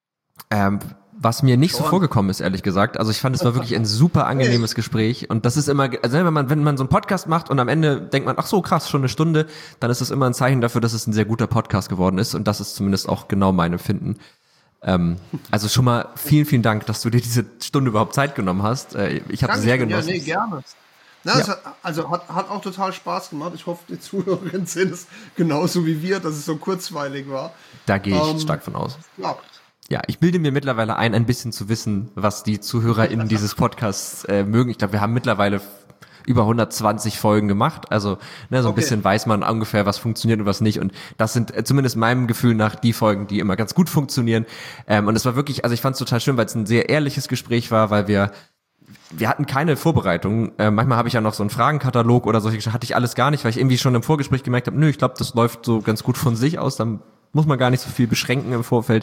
Ähm, Was mir nicht Schon. so vorgekommen ist, ehrlich gesagt. Also ich fand, es war wirklich ein super angenehmes Gespräch. Und das ist immer, also wenn man, wenn man so einen Podcast macht und am Ende denkt man, ach so, krass, schon eine Stunde, dann ist das immer ein Zeichen dafür, dass es ein sehr guter Podcast geworden ist. Und das ist zumindest auch genau mein Empfinden. Ähm, also schon mal vielen, vielen Dank, dass du dir diese Stunde überhaupt Zeit genommen hast. Äh, ich habe sehr genossen. Ja, nee, gerne. Na, ja. es hat, also hat, hat auch total Spaß gemacht. Ich hoffe, die Zuhörerinnen sehen es genauso wie wir, dass es so kurzweilig war. Da gehe ich ähm, stark von aus. Ja. Ja, ich bilde mir mittlerweile ein, ein bisschen zu wissen, was die ZuhörerInnen dieses Podcasts äh, mögen. Ich glaube, wir haben mittlerweile über hundertzwanzig Folgen gemacht. Also ne, so ein okay. bisschen weiß man ungefähr, was funktioniert und was nicht. Und das sind äh, zumindest meinem Gefühl nach die Folgen, die immer ganz gut funktionieren. Ähm, und es war wirklich, also ich fand es total schön, weil es ein sehr ehrliches Gespräch war, weil wir wir hatten keine Vorbereitung. Äh, manchmal habe ich ja noch so einen Fragenkatalog oder solche Geschichten. Hatte ich alles gar nicht, weil ich irgendwie schon im Vorgespräch gemerkt habe, nö, ich glaube, das läuft so ganz gut von sich aus. Dann muss man gar nicht so viel beschränken im Vorfeld.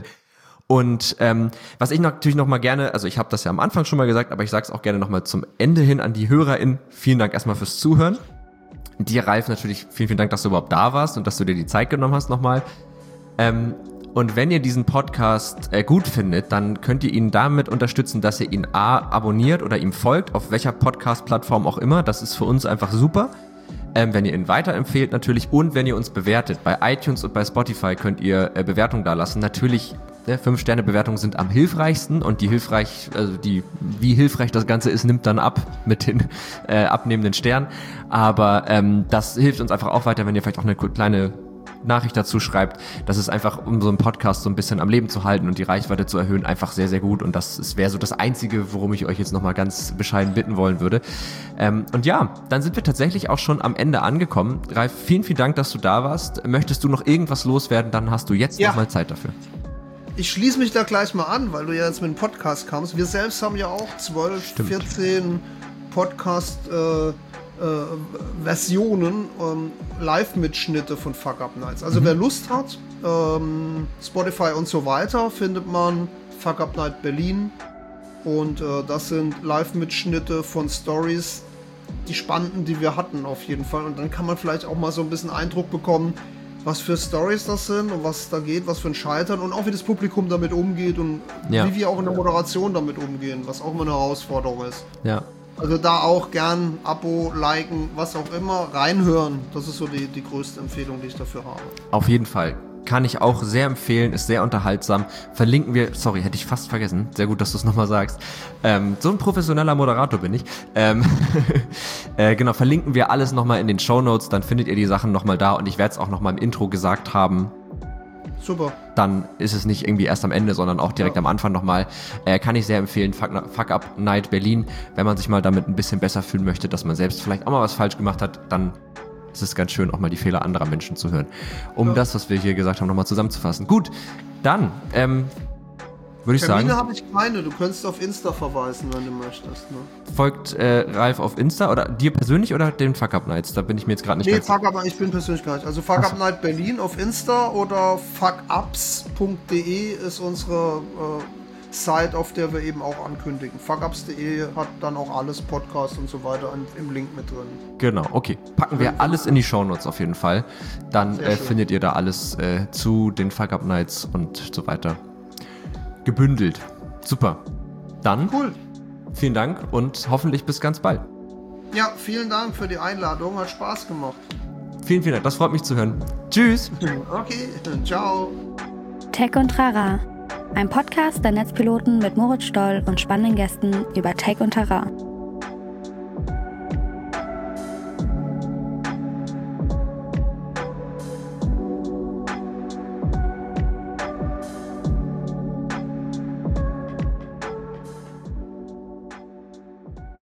Und ähm, was ich natürlich noch mal gerne, also ich habe das ja am Anfang schon mal gesagt, aber ich sage es auch gerne noch mal zum Ende hin an die HörerInnen. Vielen Dank erstmal fürs Zuhören. Dir, Ralf, natürlich vielen, vielen Dank, dass du überhaupt da warst und dass du dir die Zeit genommen hast nochmal. Ähm, und wenn ihr diesen Podcast äh, gut findet, dann könnt ihr ihn damit unterstützen, dass ihr ihn A, abonniert oder ihm folgt, auf welcher Podcast-Plattform auch immer. Das ist für uns einfach super. Ähm, wenn ihr ihn weiterempfehlt natürlich und wenn ihr uns bewertet. Bei iTunes und bei Spotify könnt ihr äh, Bewertungen da lassen. Natürlich, ne, fünf-Sterne-Bewertungen sind am hilfreichsten und die hilfreich, also die, wie hilfreich das Ganze ist, nimmt dann ab mit den äh, abnehmenden Sternen. Aber ähm, das hilft uns einfach auch weiter, wenn ihr vielleicht auch eine kleine Nachricht dazu schreibt. Das ist einfach, um so einen Podcast so ein bisschen am Leben zu halten und die Reichweite zu erhöhen, einfach sehr, sehr gut. Und das wäre so das Einzige, worum ich euch jetzt nochmal ganz bescheiden bitten wollen würde. Ähm, und ja, dann sind wir tatsächlich auch schon am Ende angekommen. Ralf, vielen, vielen Dank, dass du da warst. Möchtest du noch irgendwas loswerden, dann hast du jetzt ja. nochmal Zeit dafür. Ich schließe mich da gleich mal an, weil du ja jetzt mit dem Podcast kamst. Wir selbst haben ja auch zwölf, Stimmt. vierzehn Podcast äh, Äh, Versionen, ähm, Live-Mitschnitte von Fuck Up Nights. Also mhm. wer Lust hat, ähm, Spotify und so weiter, findet man Fuck Up Night Berlin und äh, das sind Live-Mitschnitte von Stories, die spannenden, die wir hatten auf jeden Fall, und dann kann man vielleicht auch mal so ein bisschen Eindruck bekommen, was für Stories das sind und was da geht, was für ein Scheitern und auch wie das Publikum damit umgeht und ja. wie wir auch in der Moderation damit umgehen, was auch immer eine Herausforderung ist. Ja. Also da auch gern Abo, liken, was auch immer, reinhören. Das ist so die, die größte Empfehlung, die ich dafür habe. Auf jeden Fall. Kann ich auch sehr empfehlen, ist sehr unterhaltsam. Verlinken wir, sorry, hätte ich fast vergessen. Sehr gut, dass du es nochmal sagst. Ähm, so ein professioneller Moderator bin ich. Ähm, äh, genau, verlinken wir alles nochmal in den Shownotes, dann findet ihr die Sachen nochmal da und ich werde es auch nochmal im Intro gesagt haben. Super. Dann ist es nicht irgendwie erst am Ende, sondern auch direkt ja. am Anfang nochmal. Äh, kann ich sehr empfehlen, Fuck, Fuck Up Night Berlin. Wenn man sich mal damit ein bisschen besser fühlen möchte, dass man selbst vielleicht auch mal was falsch gemacht hat, dann ist es ganz schön, auch mal die Fehler anderer Menschen zu hören. Um ja. das, was wir hier gesagt haben, nochmal zusammenzufassen. Gut, dann ähm, würde ich Termine sagen... habe ich keine, du könntest auf Insta verweisen, wenn du möchtest. Ne? Folgt äh, Ralf auf Insta oder dir persönlich oder den Fuck Up Nights? Da bin ich mir jetzt gerade nicht nee, ganz... Nee, Fuck Up, ich bin persönlich gar nicht. Also Fuck Up Night Berlin auf Insta oder fuckups punkt de ist unsere äh, Site, auf der wir eben auch ankündigen. fuckups punkt de hat dann auch alles, Podcast und so weiter im Link mit drin. Genau, okay. Packen wir alles in die Shownotes auf jeden Fall. Dann äh, findet ihr da alles äh, zu den Fuck Up Nights und so weiter gebündelt. Super. Dann cool. Vielen Dank und hoffentlich bis ganz bald. Ja, vielen Dank für die Einladung. Hat Spaß gemacht. Vielen, vielen Dank. Das freut mich zu hören. Tschüss. Okay, ciao. Tech und Trara. Ein Podcast der Netzpiloten mit Moritz Stoll und spannenden Gästen über Tech und Trara.